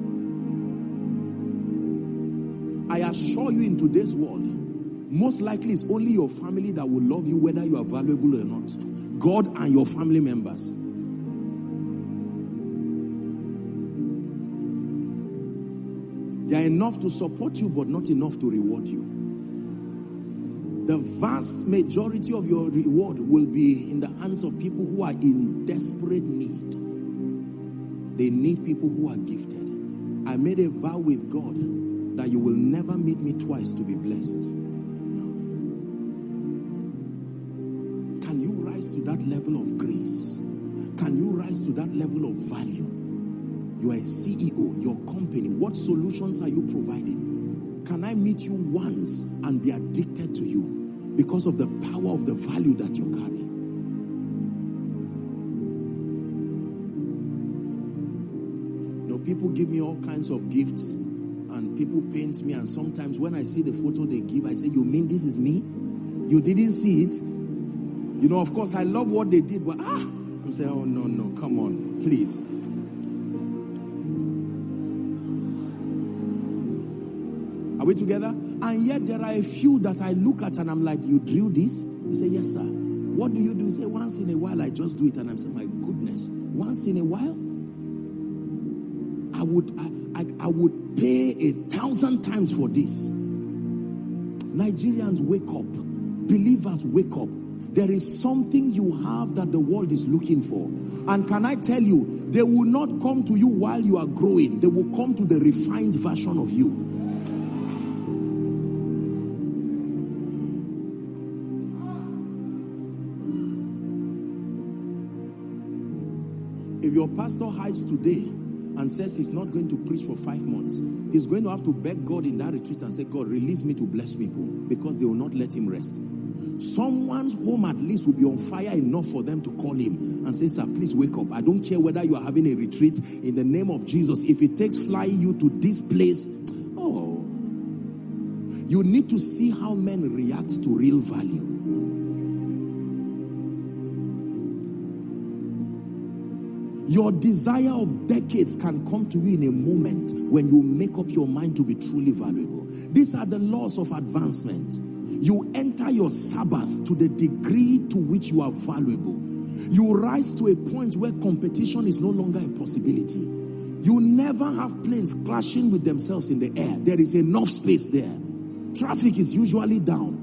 I assure you, in today's world, most likely it's only your family that will love you whether you are valuable or not. God and your family members. They are enough to support you, but not enough to reward you. The vast majority of your reward will be in the hands of people who are in desperate need. They need people who are gifted. I made a vow with God that you will never meet me twice to be blessed. No. Can you rise to that level of grace? Can you rise to that level of value? You are a CEO, your company. What solutions are you providing? Can I meet you once and be addicted to you because of the power of the value that you carry? People give me all kinds of gifts and people paint me, and sometimes when I see the photo they give, I say, you mean this is me? You didn't see it? You know, of course, I love what they did, but I'm saying, oh, no, come on, please. Are we together? And yet there are a few that I look at and I'm like, you drew this? You say, yes, sir. What do you do? You say, once in a while I just do it. And I'm saying, my goodness, once in a while? I would pay 1,000 times for this. Nigerians, wake up. Believers, wake up. There is something you have that the world is looking for. And can I tell you, they will not come to you while you are growing. They will come to the refined version of you. If your pastor hides today and says he's not going to preach for 5 months, he's going to have to beg God in that retreat and say, God, release me to bless people, because they will not let him rest. Someone's home at least will be on fire enough for them to call him and say, sir, please wake up. I don't care whether you are having a retreat, in the name of Jesus. If it takes flying you to this place, you need to see how men react to real value. Your desire of decades can come to you in a moment when you make up your mind to be truly valuable. These are the laws of advancement. You enter your Sabbath to the degree to which you are valuable. You rise to a point where competition is no longer a possibility. You never have planes clashing with themselves in the air. There is enough space there. Traffic is usually down.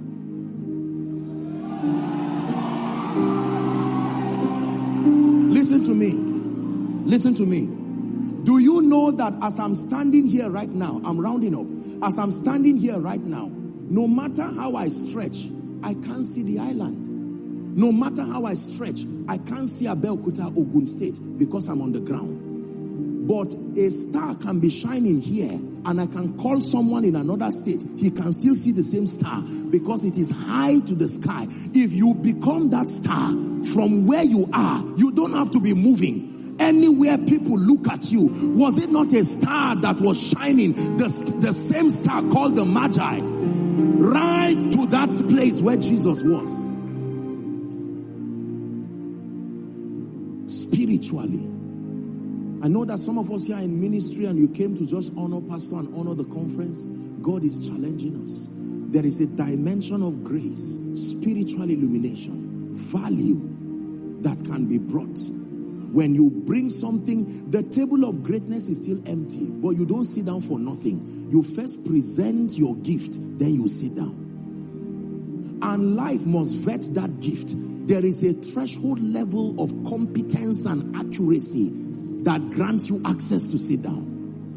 Listen to me. Listen to me. Do you know that as I'm standing here right now, I'm rounding up. As I'm standing here right now, no matter how I stretch, I can't see the island. No matter how I stretch, I can't see Abeokuta, Ogun State, because I'm on the ground. But a star can be shining here, and I can call someone in another state. He can still see the same star because it is high to the sky. If you become that star from where you are, you don't have to be moving. Anywhere people look at you, was it not a star that was shining, the same star called the Magi, right to that place where Jesus was? Spiritually. I know that some of us here are in ministry and you came to just honor pastor and honor the conference. God is challenging us. There is a dimension of grace, spiritual illumination, value that can be brought. When you bring something, the table of greatness is still empty, but you don't sit down for nothing. You first present your gift, then you sit down. And life must vet that gift. There is a threshold level of competence and accuracy that grants you access to sit down.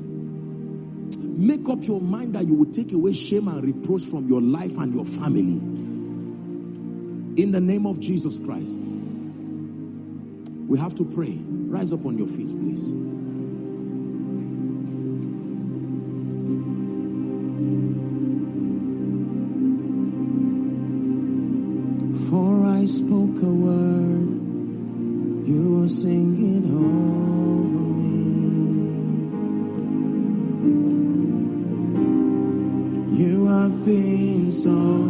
Make up your mind that you will take away shame and reproach from your life and your family. In the name of Jesus Christ. We have to pray. Rise up on your feet, please. For I spoke a word, you will sing it over me. You have been so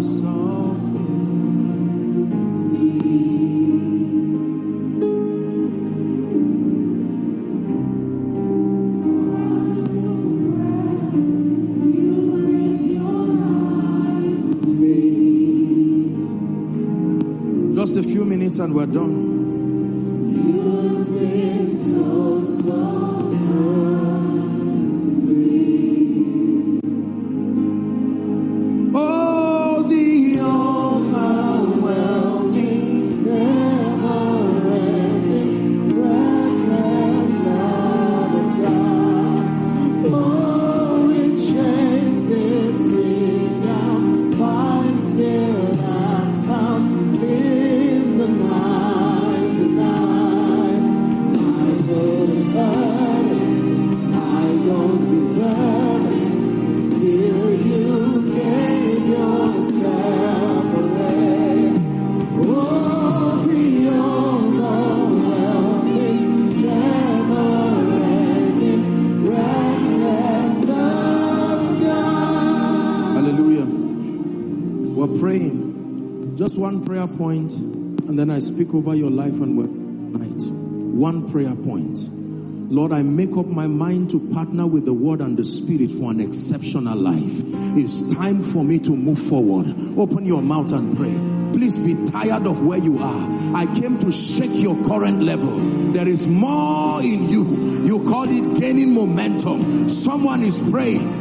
a few minutes and we're done. You've been so sweet. Oh, the overwhelming, never-ending, reckless love of God. Oh, it chases me down, but still I found the night. praying. Just one prayer point, and then I speak over your life and work tonight. One prayer point. Lord, I make up my mind to partner with the Word and the Spirit for an exceptional life. It's time for me to move forward. Open your mouth and pray. Please be tired of where you are. I came to shake your current level. There is more in you. You call it gaining momentum. Someone is praying.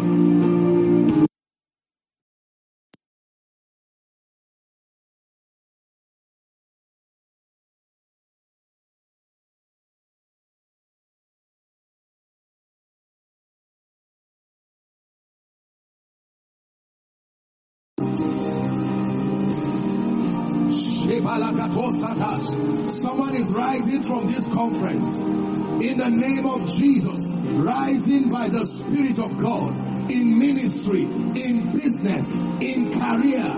Someone is rising from this conference in the name of Jesus, rising by the Spirit of God in ministry, in business, in career.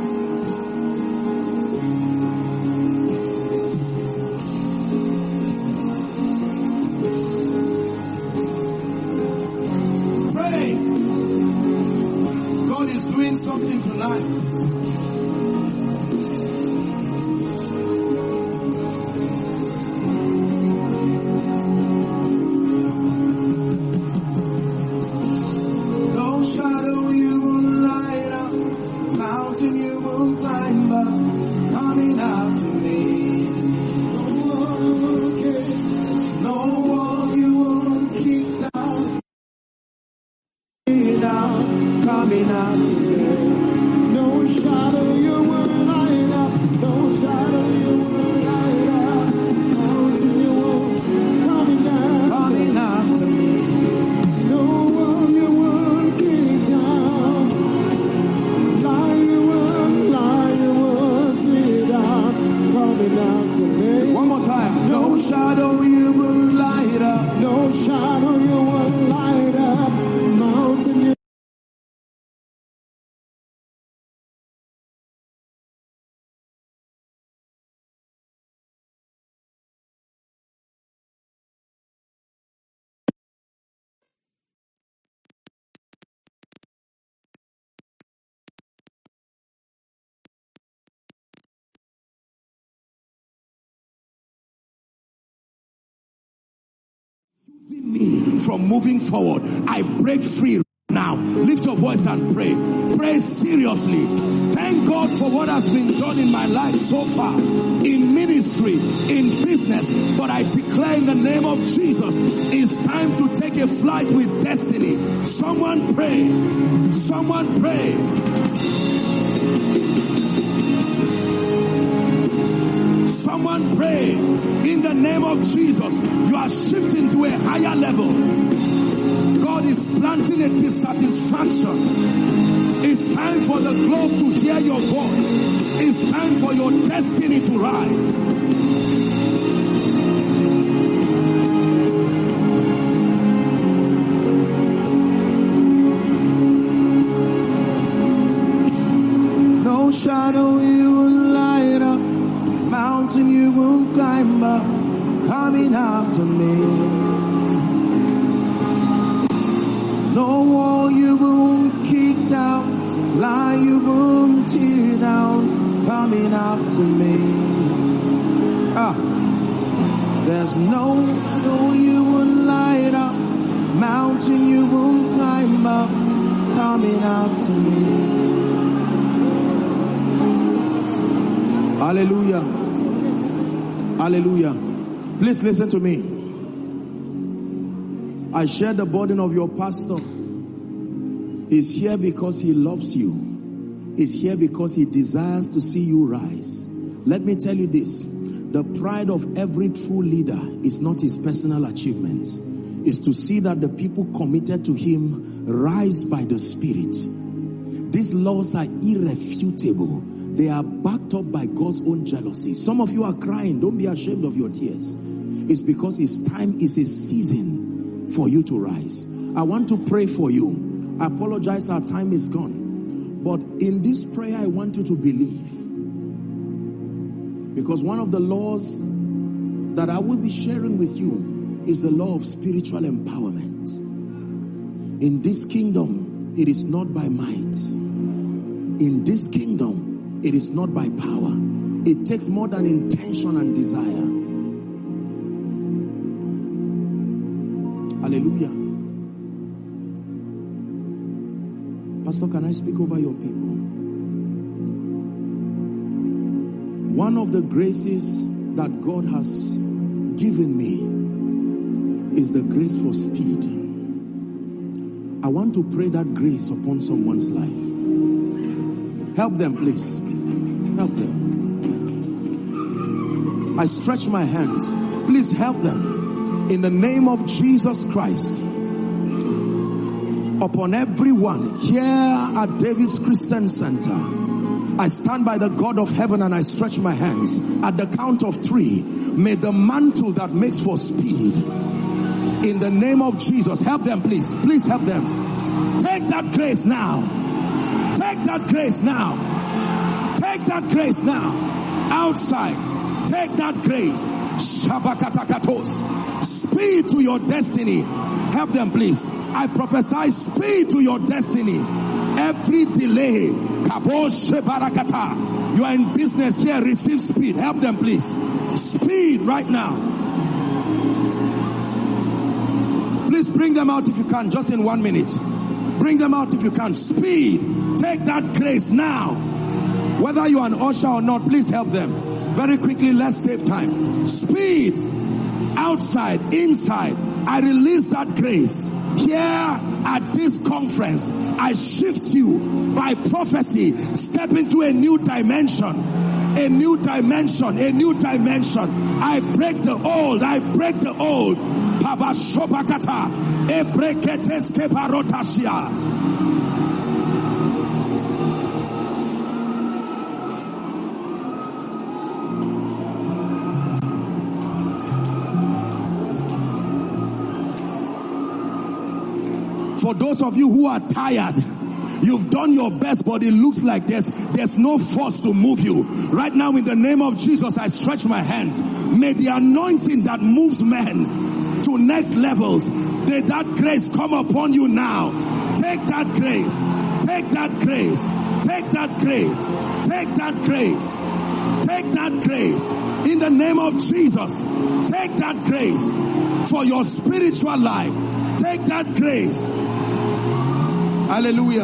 Pray. God is doing something tonight. Me from moving forward. I break free now. Lift your voice and pray. Pray seriously. Thank God for what has been done in my life so far, in ministry, in business. But I declare in the name of Jesus, it's time to take a flight with destiny. Someone pray. Someone pray. Someone pray. In the name of Jesus, you are shifting to a higher level. God is planting a dissatisfaction. It's time for the globe to hear your voice. It's time for your destiny to rise. No shadow you will light up, mountain you will climb up, coming after me. No wall you won't kick down, lie you won't tear down, coming after me. There's no shadow you will light up, mountain you won't climb up, coming after me. Hallelujah. Hallelujah. Please listen to me. I share the burden of your pastor. He's here because he loves you. He's here because he desires to see you rise. Let me tell you this. The pride of every true leader is not his personal achievements. It's to see that the people committed to him rise by the Spirit. These laws are irrefutable. They are backed up by God's own jealousy. Some of you are crying. Don't be ashamed of your tears. It's because his time is a season for you to rise. I want to pray for you. I apologize, our time is gone. But in this prayer, I want you to believe. Because one of the laws that I will be sharing with you is the law of spiritual empowerment. In this kingdom, it is not by might. In this kingdom, It is not by power. It takes more than intention and desire. Hallelujah. Pastor, can I speak over your people? One of the graces that God has given me is the grace for speed. I want to pray that grace upon someone's life. Help them, please. Help them. I stretch my hands. Please help them. In the name of Jesus Christ. Upon everyone here at David's Christian Center, I stand by the God of heaven and I stretch my hands. At the count of 3, may the mantle that makes for speed, in the name of Jesus, help them, please. Please help them. Take that grace now. Take that grace now. Take that grace now. Outside. Take that grace. Shabakatakatos. Speed to your destiny. Help them, please. I prophesy speed to your destiny. Every delay. Kaboshe barakata. You are in business here. Receive speed. Help them, please. Speed right now. Please bring them out if you can. Just in 1 minute. Bring them out if you can. Speed. Take that grace now. Whether you are an usher or not, please help them. Very quickly, let's save time. Speed. Outside, inside. I release that grace. Here at this conference, I shift you by prophecy. Step into a new dimension. A new dimension. A new dimension. I break the old. I break the old. Pabashobakata. Ebreketeske parotashia. For those of you who are tired, you've done your best, but it looks like there's no force to move you. Right now, in the name of Jesus, I stretch my hands. May the anointing that moves men to next levels, may that grace come upon you now. Take that grace. Take that grace. Take that grace. Take that grace. Take that grace. In the name of Jesus, take that grace for your spiritual life. Take that grace. Hallelujah.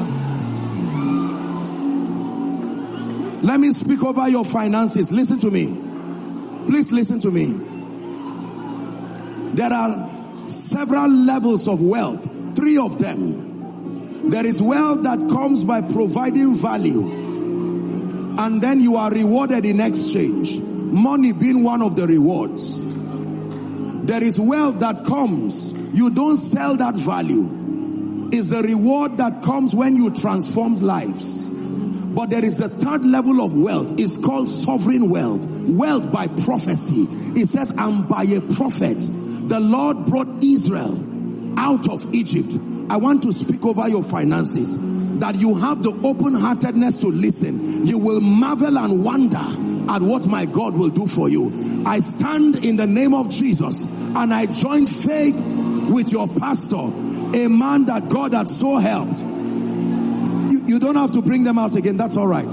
Let me speak over your finances. Listen to me. Please listen to me. There are several levels of wealth. 3 of them. There is wealth that comes by providing value, and then you are rewarded in exchange. Money being one of the rewards. There is wealth that comes, you don't sell that value. It's the reward that comes when you transform lives. But there is a 3rd level of wealth. It's called sovereign wealth. Wealth by prophecy. It says, and by a prophet, the Lord brought Israel out of Egypt. I want to speak over your finances. That you have the open-heartedness to listen. You will marvel and wonder at what my God will do for you. I stand in the name of Jesus and I join faith with your pastor, a man that God had so helped. You don't have to bring them out again. That's all right.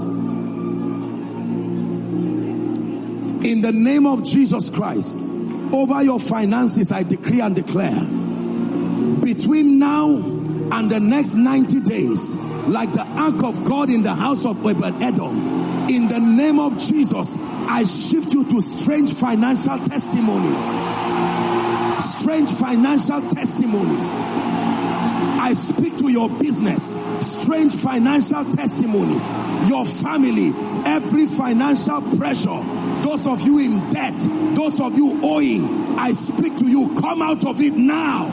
In the name of Jesus Christ, over your finances, I decree and declare, between now and the next 90 days, like the ark of God in the house of Obed-Edom, in the name of Jesus, I shift you to strange financial testimonies. Strange financial testimonies. I speak to your business. Strange financial testimonies. Your family. Every financial pressure. Those of you in debt. Those of you owing. I speak to you. Come out of it now.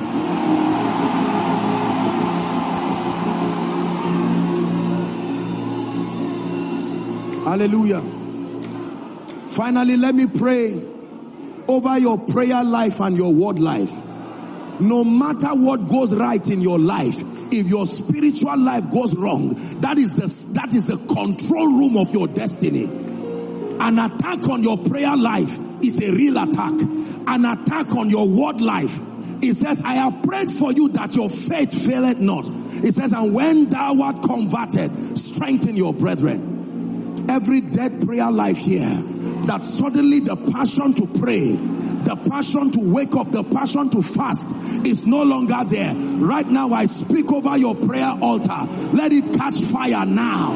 Hallelujah. Finally, let me pray over your prayer life and your word life. No matter what goes right in your life, if your spiritual life goes wrong, that is the control room of your destiny. An attack on your prayer life is a real attack. An attack on your word life. It says, I have prayed for you that your faith faileth not. It says, and when thou art converted, strengthen your brethren. every dead prayer life here, that suddenly the passion to pray, the passion to wake up, the passion to fast is no longer there. Right now, I speak over your prayer altar. Let it catch fire now.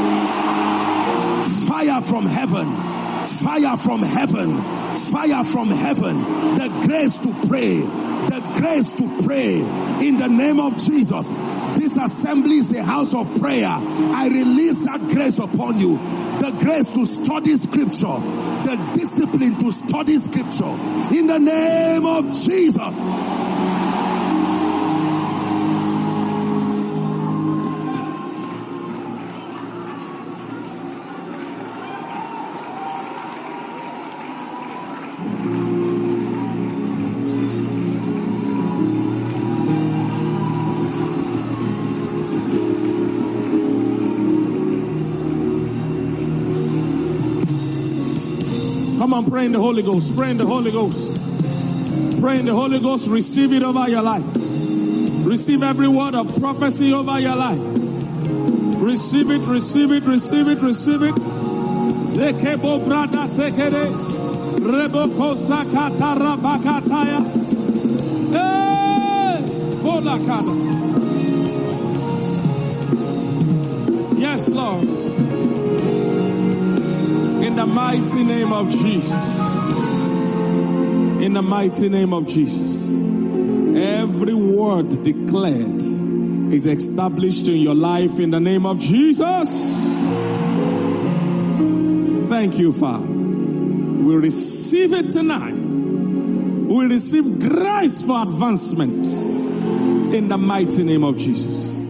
Fire from heaven. Fire from heaven. Fire from heaven. The grace to pray. The grace to pray in the name of Jesus. This assembly is a house of prayer. I release that grace upon you. The grace to study scripture. The discipline to study scripture. In the name of Jesus. Come on, pray in the Holy Ghost. Pray in the Holy Ghost. Pray in the Holy Ghost. Receive it over your life. Receive every word of prophecy over your life. Receive it, receive it, receive it, receive it. Zekebo brada sekere. Reboko sakata rabakataya. Hey! Bolakada. Yes, Lord. In the mighty name of Jesus. In the mighty name of Jesus. Every word declared is established in your life in the name of Jesus. Thank you, Father. We receive it tonight. We receive grace for advancement in the mighty name of Jesus.